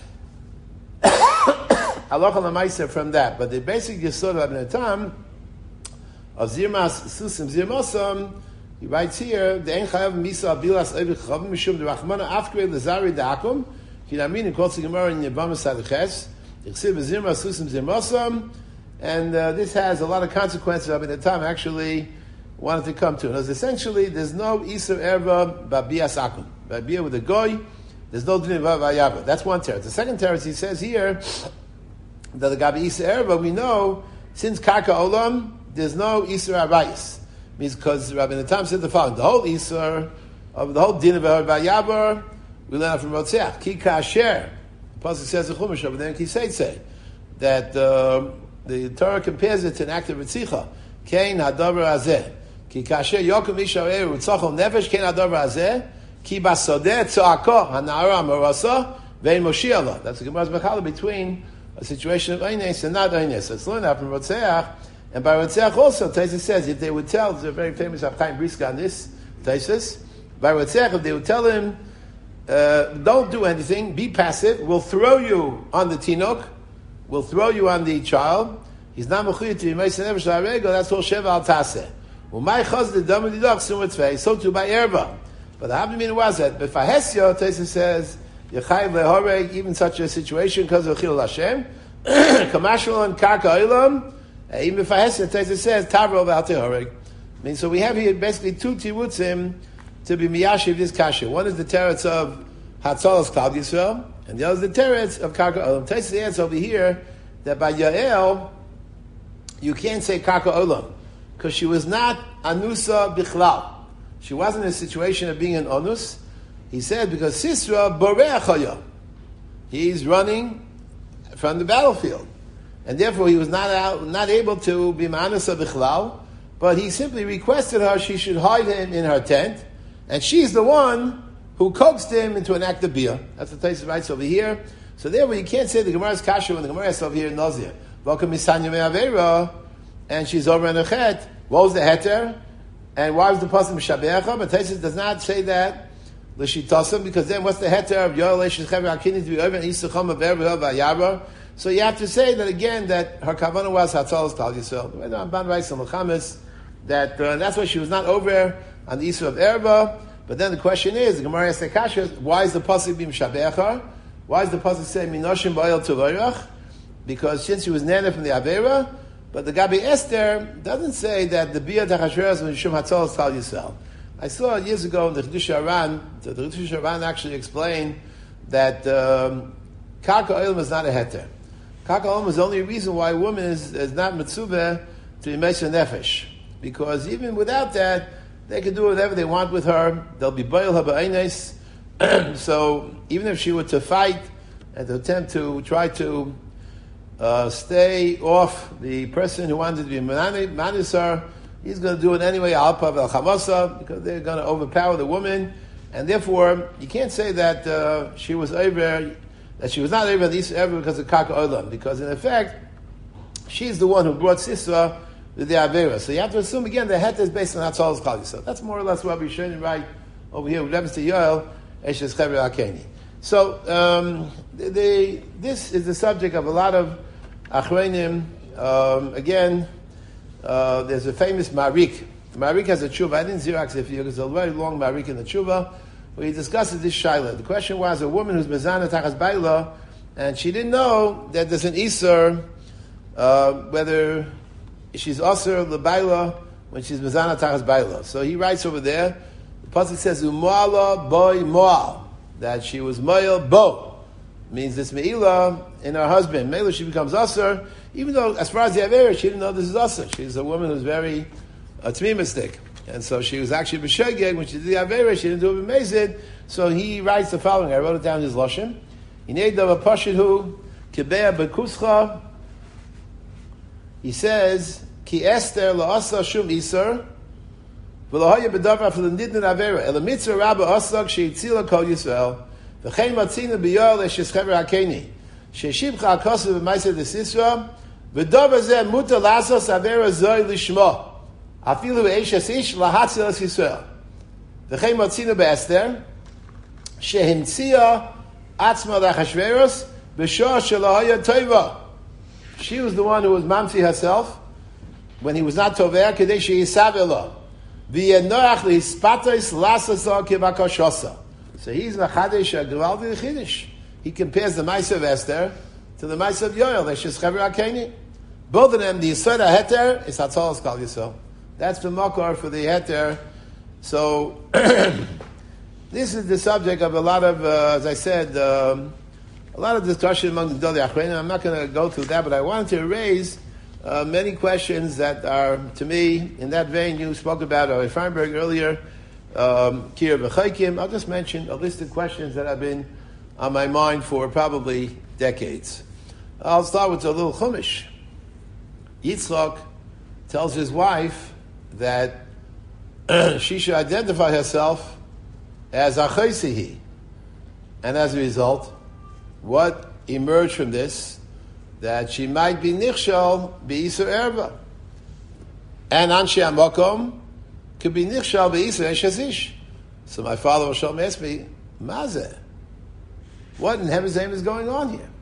halacha l'maisa from that, but the basic yesod of Ibn Tam of zirmas susim zirmasa, he writes here, the ein chayav misa abilas oivik chavim mishum the rachmana afkre l'zari da'akum kinamin in kol tzigimar in yevama sadiches yichsiv zirmas susim zirmasa, and this has a lot of consequences. Ibn Tam actually wanted to come to. And essentially, there's no Isur Erva Babiyas Akum. Babiyah with a goy, there's no Din Vayava. That's one teretz. The second teretz, he says here, that the Gabi Isur Erva, we know, since Karka Olam, there's no Isur Arayis. Means because Rabbi Natam said the following, the whole Isur, of the whole Din Vayava, we learn from Rotzeach. Ki Kasher, the Pasuk says the Chumash over there in Kiseitze, that the Torah compares it to an act of Ritzicha. Kein Hadavar Azeh. Ki kasher yokum isharei rutzachol nefesh ken hadavar hazeh ki basodeh tzoako hanara marasa vein moshiala. That's the Gemara's mechala between a situation of eines and not eines. It's learned out from Rotzeach, and by Rotzeach also, Taisus says if they would tell, there's a very famous Abchaim Briska on this, Taisus, by Rotzeach, if they would tell him, don't do anything, be passive, we'll throw you on the tinok, we'll throw you on the child, he's not mechuyah to be meisen nefesh ha'regel, that's all sheva al taseh. So too by erva. But the Havamina was that b'fahesya, Taisus says, Yechayiv lehoreg, even such a situation because of Chilul Hashem, Kamashal and Karka Olam, even b'fahesya, Taisus says, Tavro v'alte horeg. I mean, so we have here basically two tirutzim to be miyashiv this kasha. One is the teretz of Hatzalas Klal Yisrael, and the other is the teretz of Karka Olam. Taisus adds over here that by Yael, you can't say Karka Olam, because she was not anusa bichlal. She wasn't in a situation of being an onus. He said because Sisra boreachaya, he's running from the battlefield, and therefore he was not able to be anusa bichlal. But he simply requested her she should hide him in her tent, and she's the one who coaxed him into an act of bia. That's what Taisus writes over here. So therefore you can't say the Gemara's kasha when the Gemara is over here in Nazir. Welcome misanya me'avera. And she's over in a chet. What was the heter? And why was the person mishabecha? But Taisus does not say that l'shitasim, because then what's the heter of Yoel Shechever Akini to be over in Yisacham of Erva Vayava? So you have to say that again that her kavanah was Hatzalas Klal Yisrael. The Ramban writes in L'chamis that that's why she was not over on the Yisra of Erva. But then the question is, the Gemara asks the kasha, why is the pasuk being mishabecha? Why is the pasuk saying Minoshim Ba'il Tuvayrach? Because since she was nana from the Avera. But the Gabi Esther doesn't say that the Bia Tachashveras was Mishum Hatzalas Klal Yisrael. I saw years ago in the Chidush Aran, the Chidush Aran actually explained that Karka Olam is not a heter. Karka Olam is the only reason why a woman is not mitzuvah to be Meisha Nefesh. Because even without that, they can do whatever they want with her. They'll be Bayil Haba'ines. So even if she were to fight and to attempt to try to stay off the person who wanted to be Manisar, he's going to do it anyway, Alpa Vel Chamasa, because they're going to overpower the woman, and therefore you can't say that she was over, that she was not over this ever because of Karka Olam, because in effect she's the one who brought Sisra to the Avera. So you have to assume again the het is based on Hatzalas Klal Yisrael. That's more or less what we're showing right over here with Rebbe to Yoel Eshes Chever Akeni. So this is the subject of a lot of Achreinim. Again, there's a famous Marik. Marik has a tshuva. I didn't Xerox it for you because there's a very long Marik in the tshuva where he discusses this shaila. The question was a woman who's mezana tachas baila, and she didn't know that there's an iser, whether she's aser lebaila when she's mezana tachas baila. So he writes over there. The pasuk says umoala boy moal, that she was moal bo. Means this meila in her husband. Meila she becomes aser, even though as far as the Avera, she didn't know this is aser. She's a woman who's very tmimistic. And so she was actually b'shegeg when she did the Avera, she didn't do it b'mezid. So he writes the following, I wrote it down in his Lashon. He says, Ki Esther la'asa shum iser, v'la'hoya b'davar f'l'nidnin Avera, el mitzvah rabba asak she'itzila kol Yisrael, v'chein matzina b'yor le'sheschever hakeni, she'shibcha akosu b'maisa d'sisra, v'davar zeh muta l'asas Avera zoi lishmo, afilu eishes ish lahatzilas Yisrael. V'chein motzinu be'Esther, shehimtzia atzma l'Achashverosh b'shah shelahaya toiva. She was the one who was mamtzi herself when he was not toveh, kedei sheyisav elo. V'yenoach lihispatos lasasa kibakoshosa. So he's machadesh a gewaldi chiddush. He compares the Ma'aseh of Esther to the Ma'aseh of Yoel. They're just chaver hakeni. Both of them, the Yisod HaHeter is Hatzalas Kal Yisrael. That's the makor for the Heter. So this is the subject of a lot of, as I said, a lot of discussion among the Gedolei Achreinim. I'm not going to go through that, but I wanted to raise many questions that are, to me, in that vein. You spoke about Rabbi Feinberg earlier, Kir B'chaikim. I'll just mention a list of questions that have been on my mind for probably decades. I'll start with a little Chumash. Yitzchak tells his wife that she should identify herself as Achaisihi. And as a result, what emerged from this? That she might be Nichshal B'Yisur Erva. And Anshe HaMakom could be Nichshal B'Yisur Eshazish. So my father Hashem asked me, Mazeh, what in heaven's name is going on here?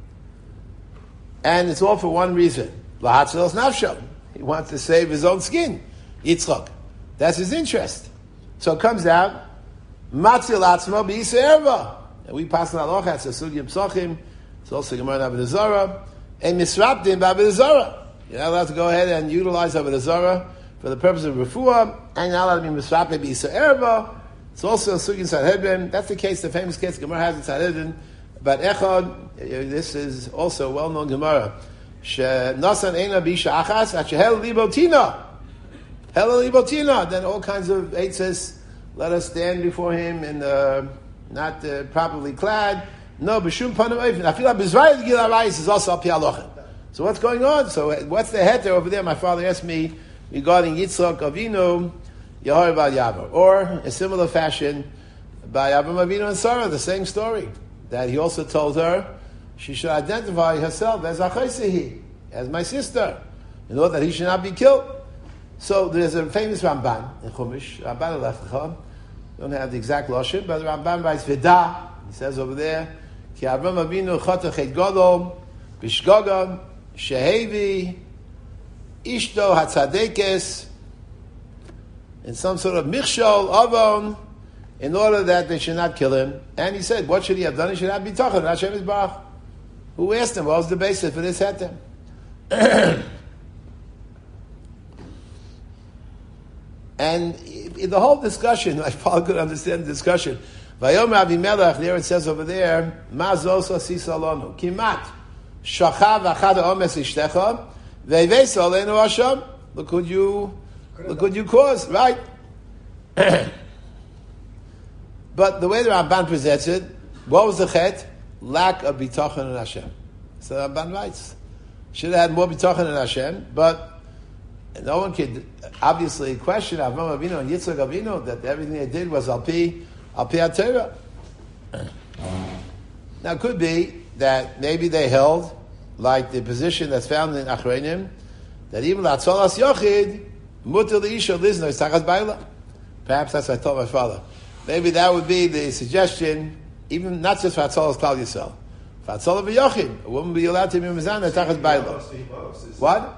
And it's all for one reason. Lahatzilos Nafshal. He wants to save his own skin. Yitzchak. That's his interest. So it comes out, Matzil Atzmo B'Yisur Erva. And we pass on Aloha, it's a Sugya Psochim, it's also Gemara in Avodah Zarah, and Misraptim B'Avodah Zarah. You're not allowed to go ahead and utilize Avodah Zarah for the purpose of Refuah, and you're not allowed to be Misraptim B'Yisur Erva. It's also a Sugya Sanhedrin. That's the case, the famous case Gemara has in Sanhedrin. But Echad, this is also a well-known Gemara. Nasan Eina Bisha Achas, Hel Libotina. Hel Libotina. Then all kinds of eitzes, let us stand before him in not properly clad. No, B'shum Panam Eifin. I feel like B'zvayah Gil Arayis is also Al Pi Halochem. So what's going on? So what's the heter over there? My father asked me regarding Yitzchak Avinu, Yahar Val Yavar. Or, a similar fashion, by Avram Avinu and Sarah, the same story. That he also told her she should identify herself as Achaisihi, as my sister, in order that he should not be killed. So there's a famous Ramban in Chumash, Ramban Alechacha. Don't have the exact lashon, but the Ramban writes Vedah. He says over there, Ki Avram Avinu chata chet gadol b'shgaga shehevi ishto hatzadekes in some sort of michshol avon, in order that they should not kill him. And he said, what should he have done? He should have been tachan Hashem Yisbarach. Who asked him? What was the basis for this heter? And in the whole discussion, I probably could understand the discussion. Vayom Avimelech, there it says over there, Ma zosa sisa lonu. Kimat. Shachav achad omes ishtecha. Veivesa aleinu Hashem. Look what you caused, right? But the way the Ramban presents it, what was the chet? Lack of bitachon in Hashem. So the Ramban writes, should have had more bitachon in Hashem, but no one could obviously question Avram Avinu and Yitzchak Avinu that everything they did was al pi HaTorah. Now it could be that maybe they held, like the position that's found in Achreinim, that even Latzolas Yochid, Mutter L'Isha Lizno is Tachas Baila. Perhaps that's what I told my father. Maybe that would be the suggestion, even not just for Hatzalas Klal Yisrael. For Hatzalas V'Yochid, a woman be allowed to be Mizana Tachas Baila. What?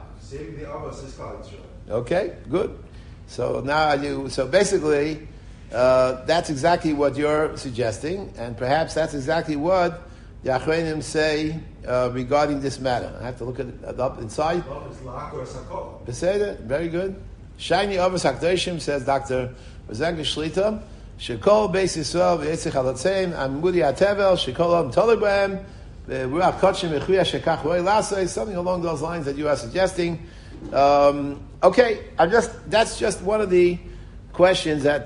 Okay, good. So now so basically, that's exactly what you're suggesting, and perhaps that's exactly what the Achreinim say regarding this matter. I have to look at it up inside. Beseder, very good. Shiny Avos Hakdoshim, says Dr. Rozenka Shlita, Shekol Beis Yisrael v'Yitzich Halatzim Amudi Atevel Shekol Am Tolibem Ruach Kotshim Echuya Shekach Roy Lasei, something along those lines that you are suggesting. Okay, that's just one of the questions that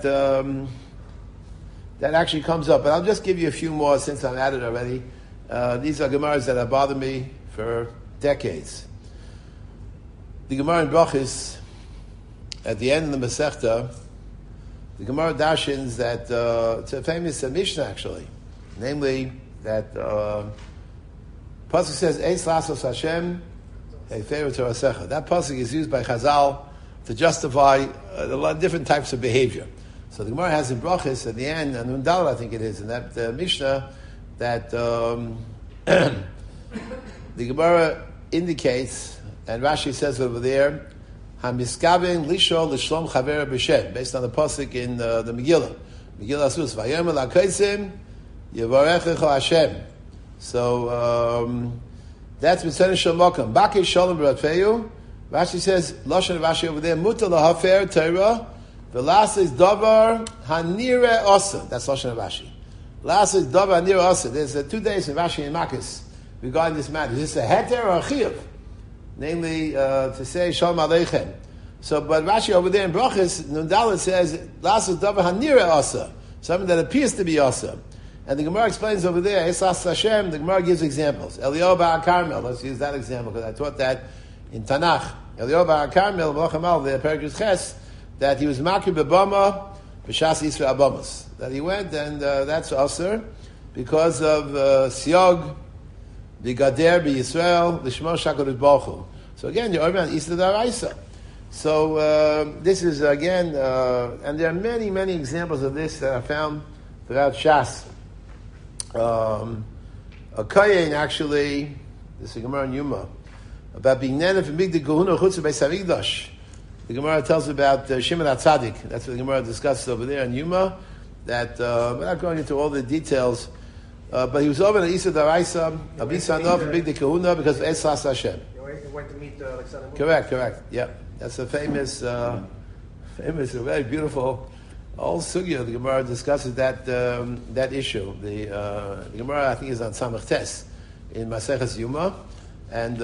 that actually comes up, but I'll just give you a few more since I'm at it already. These are Gemaras that have bothered me for decades. The Gemara in Brachos, at the end of the Masechta, the Gemara dashins that it's a famous Mishnah actually, namely that Pasuk says Eis Lasos Hashem Heifer Torasecha. That pasuk is used by Chazal to justify a lot of different types of behavior. So the Gemara has in Brachos at the end, and Undal, I think it is, in that Mishnah, that the Gemara indicates, and Rashi says over there, Hamiskaven lishol l'shlom chaver b'shem, based on the pasuk in the Megillah. Megillah says, Vayom el ha'kaisim, Yevarechecha Hashem. So that's Mitzvah Shalom. Baki Shalom B'Ratfeyu. Rashi says, Lashon Rashi over there, Muta lahafer Torah. The last is Davar Hanire Osa. That's Lashon Rashi. Last is Davar Hanire Osa. There's 2 days in Rashi and Makis regarding this matter. Is this a heter or a chiyuv? Namely, to say Shalom Aleichem. So, but Rashi over there in Brachos, Nundalit says, last is Davar Hanire Osa. Something that appears to be Osa. And the Gemara explains over there, Esas Hashem, the Gemara gives examples. Eliyahu Bar Carmel, let's use that example, because I taught that in Tanakh. Eliyahu Bar Carmel, Melchamal, the Perikos Ches, that he was Makir B'Bama, B'Shas Yisrael Abamas. That he went, and that's Aser, because of Siog, B'Gader, B'Yisrael, L'Shmo Shakodesh Baruch Hu. So again, you're over on Isra D'Oraisa. So this is again, and there are many, many examples of this that I found throughout Shas. A Kayin actually, this is Gemara in Yuma, about being nene from Migdal Gehuna Chutz Beis Hamikdash. The Gemara tells about Shimon HaTzadik. That's what the Gemara discusses over there in Yuma. That we're not going into all the details, but he was over in Isra D'Oraisa, Abisanov from Migdal Gehuna because of Esas Hashem. He went to meet Alexander. Correct. Yeah, that's a famous, very beautiful. All sugya, the Gemara discusses that issue. The Gemara, I think, is on Samach Tes in Maseches Yuma, and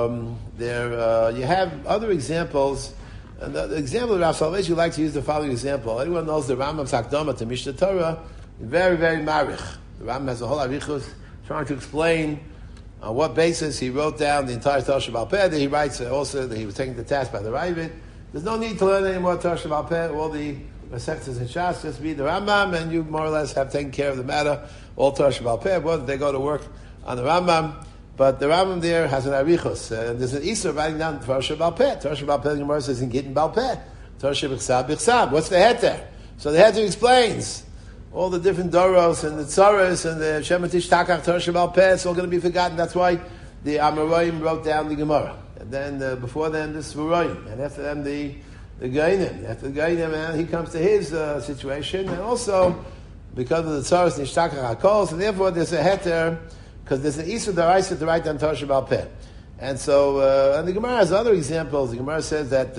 there you have other examples. And the example of Rav Soloveitchik likes to use the following example. Anyone knows the Rambam's Hakdama to Mishnah Torah, very, very marich. The Rambam has a whole arichus trying to explain on what basis he wrote down the entire Torah Sheba'al Peh. He writes also that he was taken to task by the Ravid. There's no need to learn any more Torah Sheba'al Peh. All the Masechtas and Shas, just read the Rambam, and you more or less have taken care of the matter. All Torah Sheba'al Peh, whether they go to work on the Rambam, but the Rambam there has an arichos. There's an Isra writing down Torah Sheba'al Peh. Torah Sheba'al Peh, the Gemara says in Gittin Ba'al Peh. Torah Sheba'al Bichsab. What's the heter? So the heter explains all the different doros and the tzaras and the Shematish Takach Torah Sheba'al Peh. It's all going to be forgotten. That's why the Amoraim wrote down the Gemara. And then before them the Svuroim, and after them the Gainim. After the Gainim, and he comes to his situation, and also because of the tzaras Nishtakach HaKol, so therefore there's a heter, because there's an Isra D'Oraisa to write down Torah Sheba'al Peh. And so, and the Gemara has other examples. The Gemara says that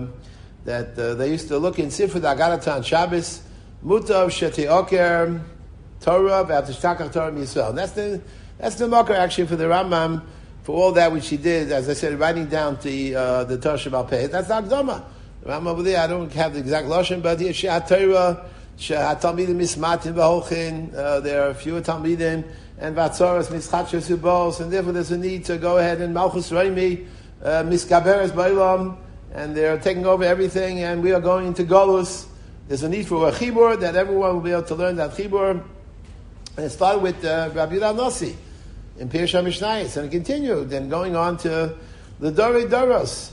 they used to look in Sifra D'Agadata on Shabbos, Mutav Sheti Oker Torah V'Atishtachach Torah Yisrael. And that's the marker actually for the Rambam for all that which he did. As I said, writing down the Torah Sheba'al Peh. That's not Dhamma. The Rambam over there, I don't have the exact lashon, but here She'at Torah, She'at Talmidim Mismatim V'Holchin. There are fewer Talmidim. And Vatzoras Mischatches Ubos, and therefore there's a need to go ahead and Malchus Reimi, Miskaberes Bailam, and they're taking over everything, and we are going into Golus. There's a need for a Chibur, that everyone will be able to learn that Chibur. And it started with Rabbi Yehuda Nossi in Pirush HaMishnayos, and it continued, and going on to the Dorei Doros.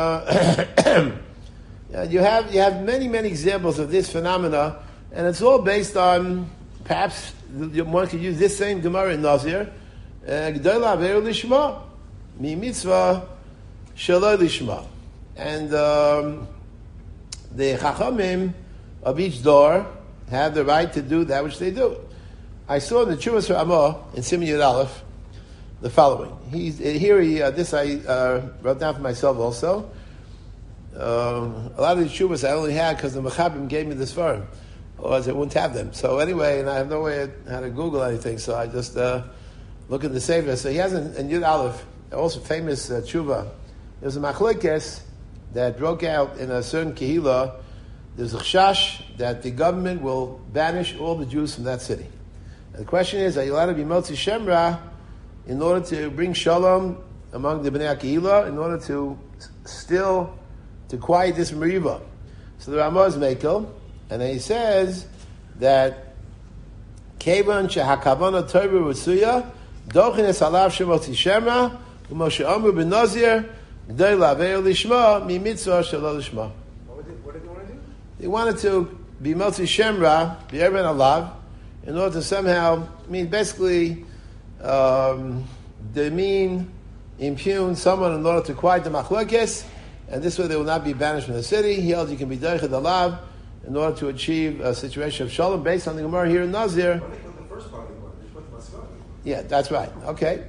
You have many, many examples of this phenomena, and it's all based on, perhaps one could use this same Gemara in Nazir, G'dayla Averu Lishma, Mi Mitzvah Shaloi Lishma. And the Chachamim of each door have the right to do that which they do. I saw in the Chuvas Ramah in Siman Yud Aleph the following. This I wrote down for myself also. A lot of the Chuvas I only had because the Mechabim gave me this form. Otherwise I wouldn't have them. So anyway, and I have no way how to Google anything, so I just look at the Sefer. So he has in Yud Aleph, also famous tshuva. There's a machlokes that broke out in a certain kehila. There's a chashash that the government will banish all the Jews from that city. And the question is, are you allowed to be motzi shemra in order to bring shalom among the bnei kehila, in order to quiet this meriva? So the Ramah is mekel. And then he says that Kevan shehakavana Torah Rusuya dochin es alav shemotzi shemra u'moshe amru ben Nazir g'day laveir lishma mi mitzvah shelo lishma. What did they want to do? They wanted to b'motzi shemra b'erben alav, in order to somehow, basically, demean, impugn someone in order to quiet the machlokes, and this way they will not be banished from the city. He held you can be deichad alav in order to achieve a situation of shalom based on the Gemara here in Nazir. Yeah, that's right. Okay.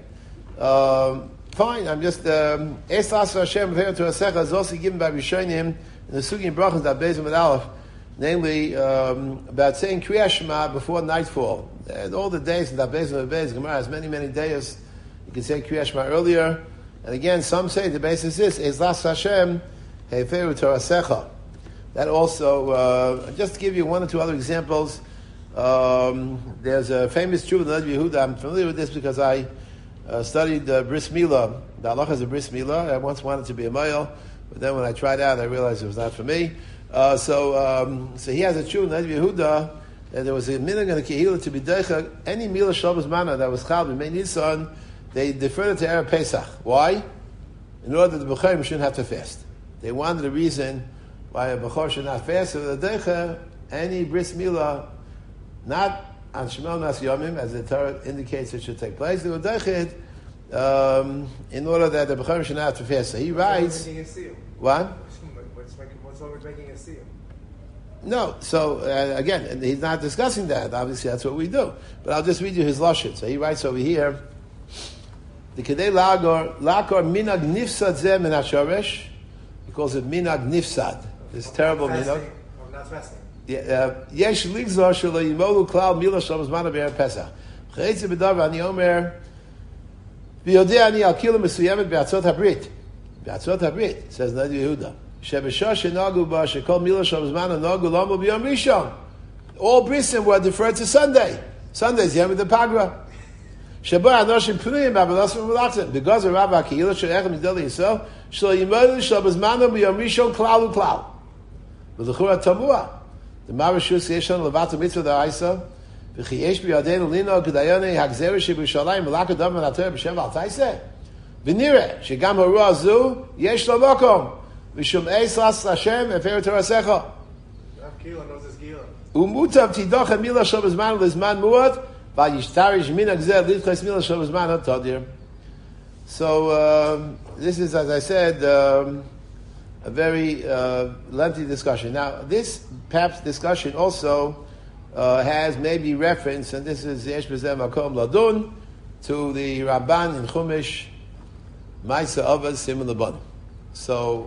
Fine. I'm just Eslas Hashem to Asecha is also given by Rishonim in the Sugi and Brachas that Bezim with Aleph, namely about saying Kriyas Shema before nightfall. And all the days in that Bezim with Bez, Gemara has many days. You can say Kriyas Shema earlier. And again, some say the basis is Eslas Hashem Heferu to Asecha. That also, just to give you one or two other examples, there's a famous Tshuva in the Yehuda. I'm familiar with this because I studied Bris Milah. The halacha is a Bris Milah. I once wanted to be a male, but then when I tried out, I realized it was not for me. So he has a Tshuva in the Yehuda, and there was a minhag in the Kehillah to be deicha any Milah Shabbat Mana that was chal b'mei Nisan, they deferred it to Erev Pesach. Why? In order that the B'charim shouldn't have to fast. They wanted a reason why a B'chor should not fast. So the deicha any Bris Milah, not on Shemel Nas Yomim, as the Torah indicates it should take place. They were deichid in order that the B'charim should not have to fast. So he writes, what? What's wrong with making a seal? No, so again, he's not discussing that. Obviously, that's what we do. But I'll just read you his lashon. So he writes over here, the Kedei Lakor Minag Nifsad Zeh Min HaShoresh. He calls it Minag Nifsad. This terrible minag. I'm not fasting. Yesh ligzor shelo yimolu klal mila shabbat zman be'er Pesach. Chayitze b'dav ani omer v'yodeh ani al kila mesuyemet be'atzot habrit. Be'atzot habrit, says Nadi Yehuda. Shebeshosh shenagu ba shekol mila shabbat zman nagu lamo b'yom rishon. All brisim were deferred to Sunday. Sunday's yom of the pagra. Sheba anoshim pnuyim b'avelasim v'lachzim. Because of Rabbi Kiyila she'echem mideli yisrael shelo yimolu shabbat zman b'yom rishon klal u'klal. V'lechura tamua. The Marashus Yeshon Levatu Mitzvah Da'aisa V'chi Yesh B'Yadenu Lino G'dayone Hagzeru Shebushalayim V'lakadam V'nater B'Shem V'altaise V'nire Shegam Haru Azu Yesh Lo Mokom V'shum Eis Las Hashem Efer Torasecha Rav Kila knows his Gila. Umutav Tidocha Mila Shabazman Lizman Muad V'yishtarish Min Hagzer Lidches Mila Shabazman HaTadir. So this is, as I said, a very lengthy discussion. Now, this perhaps discussion also has maybe reference, and this is Yesh B'Zeh Makom Ladun, to the Ramban in Chumash, Maisa Avaz Siman Laban. So,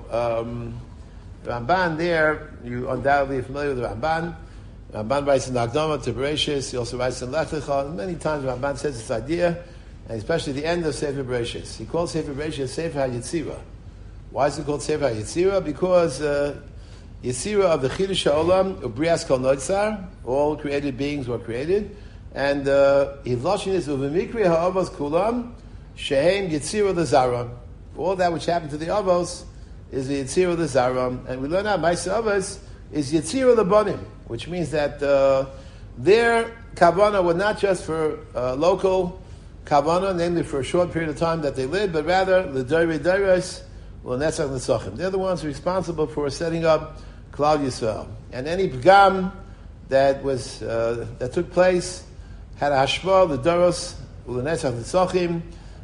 Ramban there, you undoubtedly are familiar with the Ramban. Ramban writes in Akdama to Bereshis, he also writes in Lech Lecha, and many times Ramban says this idea, and especially the end of Sefer Bereshis. He calls Sefer Bereshis Sefer HaYetzirah. Why is it called Sefer HaYetzirah? Because Yetzirah of the Chidush HaOlam, Ubrias Kol Noitzar, all created beings were created, and his lashon is Uvimikri HaAvos Kulam, Shehem Yetzirah L'Zaram. All that which happened to the Avos is the Yetzirah L'Zaram, and we learn out Ma'aseh Avos is Yetzirah L'Banim, which means that their kavanah were not just for local kavanah, namely for a short period of time that they lived, but rather L'Dorei Doros. They're the ones responsible for setting up Klal Yisrael. And any pgam that was that took place had a hashma, the Doros, Ulenetzach Nitzachim.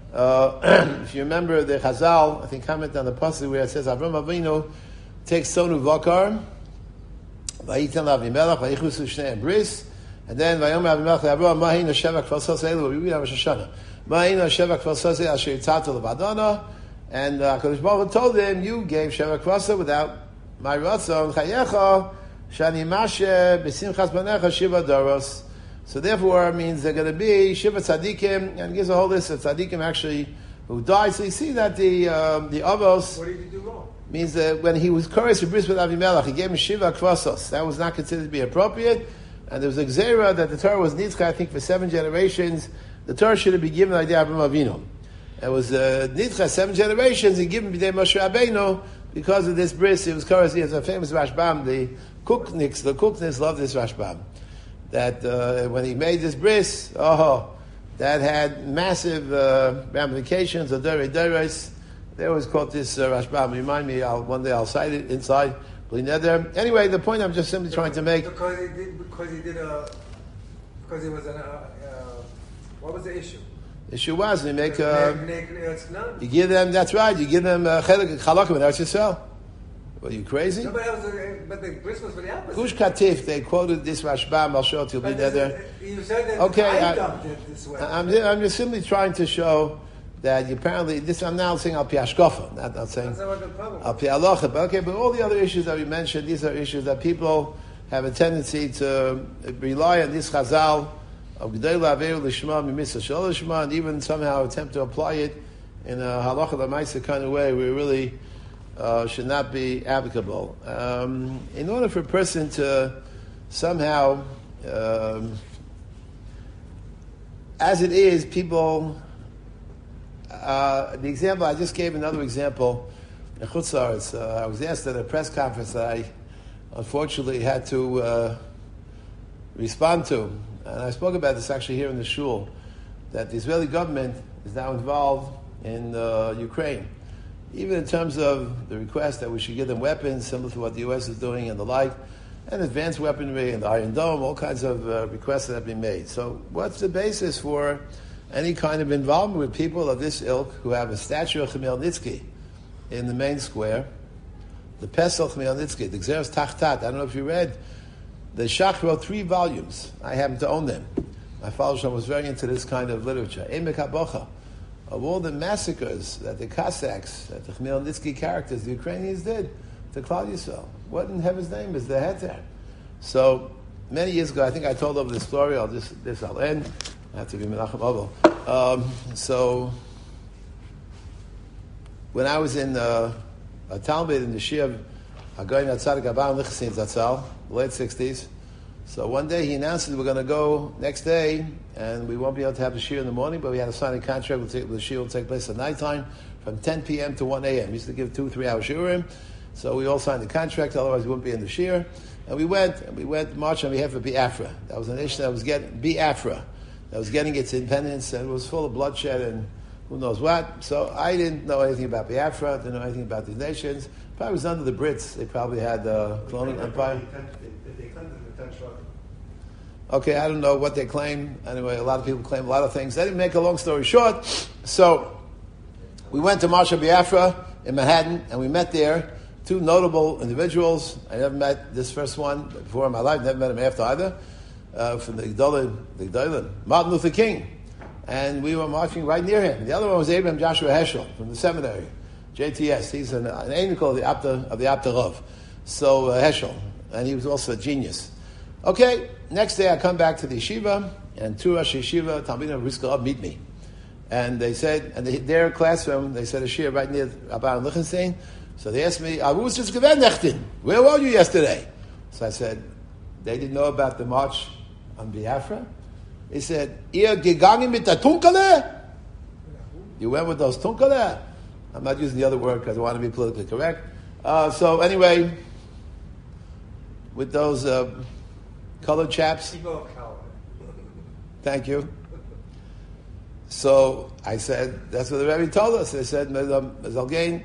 If you remember the Chazal, I think comment on the pasuk where it says Avram Avinu takes Sonu Vakar, Vayitan Lavimelech, Vayichusu Shnei Bris, and then Vayom Avimelech Avram Mahin Sheva Kfal Sosei. We read Rosh Hashanah. Mahin Sheva Kfal Sosei Asher Yitzatu Levadana. And HaKadosh Baruch Hu told him, you gave Sheva Kvasa without my Ratzon, Chayecha, Shani Mashe, B'simchas Banecha, Shiva Doros. So therefore, it means they're going to be Shiva Tzadikim, and gives a whole list of Tzadikim actually who died. So you see that the Avos... What did he do wrong? Means that when he was cursed to bris with Avimelech, he gave him Shiva Kvasos. That was not considered to be appropriate. And there was a Gzeira that the Torah was Nitzchah, I think, for 7 generations. The Torah should have been given like the Avraham Avinu. It was Nidcha 7 generations, and given B'dei Moshe Rabbeinu because of this bris. It was cursed. He has a famous Rashbam. The Kukniks loved this Rashbam. That when he made this bris, that had massive ramifications of Dorei Doros. They always quote this Rashbam. Remind me, one day I'll cite it inside Bli neder. Anyway, the point I'm just simply trying to make. Because he was what was the issue? The issue was you make No, you give them. That's right. You give them chalakim in Eretz Yisrael. What, are you crazy? but the bris was for the opposite. Gush Katif. They quoted this Rashbam. I'll show it to you. Bli neder. You said that Okay, I dumped it this way. I'm just simply trying to show that you apparently this. I'm now saying al pi hashkafa, not saying That's not what the problem al pi halacha. But okay, but all the other issues that we mentioned, these are issues that people have a tendency to rely on this chazal of G'day La'averu L'Shma Mimisa Shel L'Shma, and even somehow attempt to apply it in a halacha l'maisa kind of way where it really should not be applicable. In order for a person to somehow, as it is, people. The example I just gave, another example in Chutz La'aretz. I was asked at a press conference that I unfortunately had to respond to, and I spoke about this actually here in the shul, that the Israeli government is now involved in Ukraine, even in terms of the request that we should give them weapons similar to what the U.S. is doing and the like, and advanced weaponry and the Iron Dome, all kinds of requests that have been made. So what's the basis for any kind of involvement with people of this ilk who have a statue of Chmielnitsky in the main square, the Pesach Chmielnitsky, the Gzeres Tachtat? I don't know if you read. The Shach wrote 3 volumes. I happen to own them. My father was very into this kind of literature. Emek HaBocha, of all the massacres that the Cossacks, that the Chmielnitsky characters, the Ukrainians did to Klal Yisrael. What in heaven's name is the heter? So many years ago, I think I told over this story. I'll end. I have to be Menachem Ovel. So when I was in a Talmud in the Shia Hagoyin Atzadik Aban Lichsin Zatzal, late 60s. So one day he announced that we're going to go next day, and we won't be able to have the Shia in the morning, but we had to sign a contract. The Shia will take place at nighttime from 10 p.m. to 1 a.m. We used to give 2-3 hour Shiurim. So we all signed the contract, otherwise we wouldn't be in the Shia. And we went march on behalf of Biafra. That was an issue that was getting Biafra. That was getting its independence, and it was full of bloodshed and who knows what. So I didn't know anything about Biafra, didn't know anything about these nations. Probably was under the Brits. They probably had the colonial empire. Okay, I don't know what they claim. Anyway, a lot of people claim a lot of things. They didn't make a long story short. So we went to March of Biafra in Manhattan, and we met there 2 notable individuals. I never met this first one before in my life, never met him after either. From the G'dolim, Martin Luther King. And we were marching right near him. The other one was Abraham Joshua Heschel from the seminary, JTS. He's an angel of the Abda Rav. So Heschel. And he was also a genius. Okay, next day I come back to the yeshiva, and 2 Rosh Yeshiva, Talmidim of Brisker Rav, meet me. And they said, and their classroom, they said a shir right near Rabban Lichtenstein. So they asked me, I was just gewendnechten. Where were you yesterday? So I said, they didn't know about the march on Biafra. He said, Ihr gegangen mit der Tunkele? You went with those Tunkele? I'm not using the other word because I want to be politically correct. So anyway, with those colored chaps. Thank you. So I said, that's what the Rebbe told us. They said, Zalgain,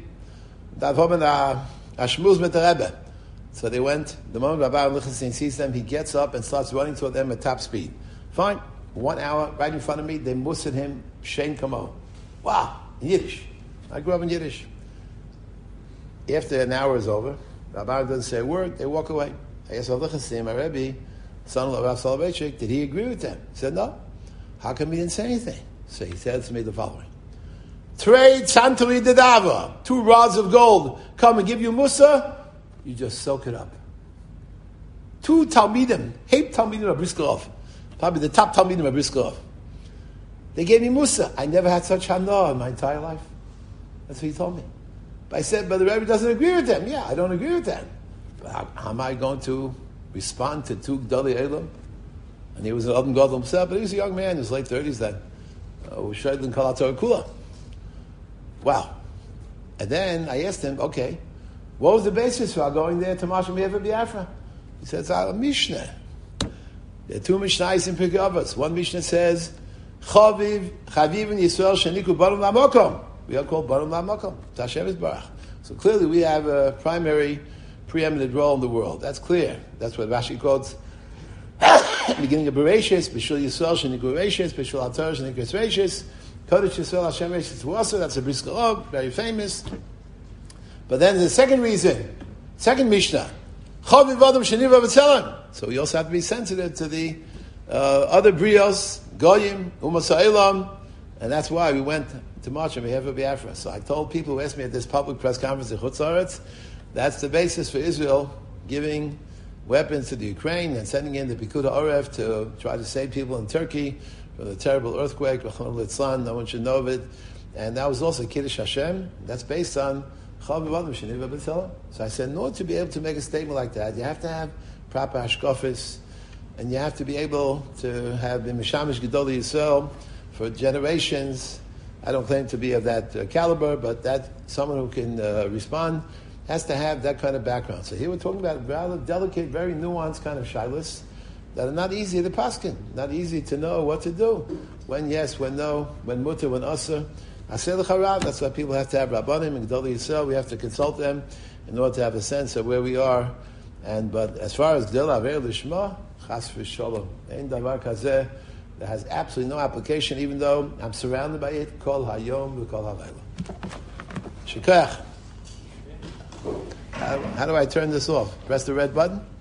Ashmuz mit der Rebbe. So they went, the moment Rabbi Lichtenstein sees them, he gets up and starts running toward them at top speed. Fine. 1 hour, right in front of me, they mussed him, Shein Kamo. Wow, in Yiddish. I grew up in Yiddish. After an hour is over, Rabbi doesn't say a word, they walk away. I asked Rabbi Lichtenstein, my Rebbe, son-in-law of Rav Soloveitchik, did he agree with them? He said, no. How come he didn't say anything? So he said to me the following. Trade Santuri Dedava, 2 rods of gold, come and give you Musa, you just soak it up. 2 Talmidim, Hate Talmidim of Briskerov, probably the top Talmidim of Briskerov. They gave me Musa. I never had such hana in my entire life. That's what he told me. But I said, but the Rebbe doesn't agree with them. Yeah, I don't agree with them. But how am I going to respond to 2 Gdolei Elam? And he was an Adam God himself, but he was a young man in his late 30s then. Shadlin Kalator Kula. Wow. And then I asked him, okay, what was the basis for going there to March Me'ever Biafra? He said, it's a Mishnah. There are 2 Mishnahs in Pirkei Avos. One Mishnah says, Chaviv and Yisrael Sheniku Barum Lamokom. We are called Barum Lamokom. Tashem is Barach. So clearly we have a primary preeminent role in the world. That's clear. That's what Rashi quotes. Beginning of Bereshis, B'shul Yisrael, Shenik Bereshis, B'shul Atar, Shenik Bereshis, Kodesh Yisrael, Hashem Bereshis Wasa, that's a Bris Galog, very famous. But then the second reason, second Mishnah, Chaviv Adam Sheniva B'Tzelem. So we also have to be sensitive to the other Brios, Goyim, Umasa'elam, and that's why we went to march on behalf of Biafra. So I told people who asked me at this public press conference in Chutz La'aretz, that's the basis for Israel giving weapons to the Ukraine and sending in the Pikuda Oref to try to save people in Turkey from the terrible earthquake, no one should know of it. And that was also Kiddush Hashem. That's based on Chaviv Adam Sheniva B'Tzelem. So I said, in order to be able to make a statement like that, you have to have proper hashkafis, and you have to be able to have the Mishamish Gedolei Yisrael for generations. I don't claim to be of that caliber, but that someone who can respond has to have that kind of background. So here we're talking about rather delicate, very nuanced kind of shilas that are not easy to paskin, not easy to know what to do. When yes, when no, when mutter, when asr. Aseh l'charav, that's why people have to have rabbanim and gedolei Yisrael. We have to consult them in order to have a sense of where we are. But as far as gedol aver lishma, chas v'sholom, ein davar kazeh, that has absolutely no application, even though I'm surrounded by it, kol hayom v'kol halayla. Shikach. How do I turn this off? Press the red button?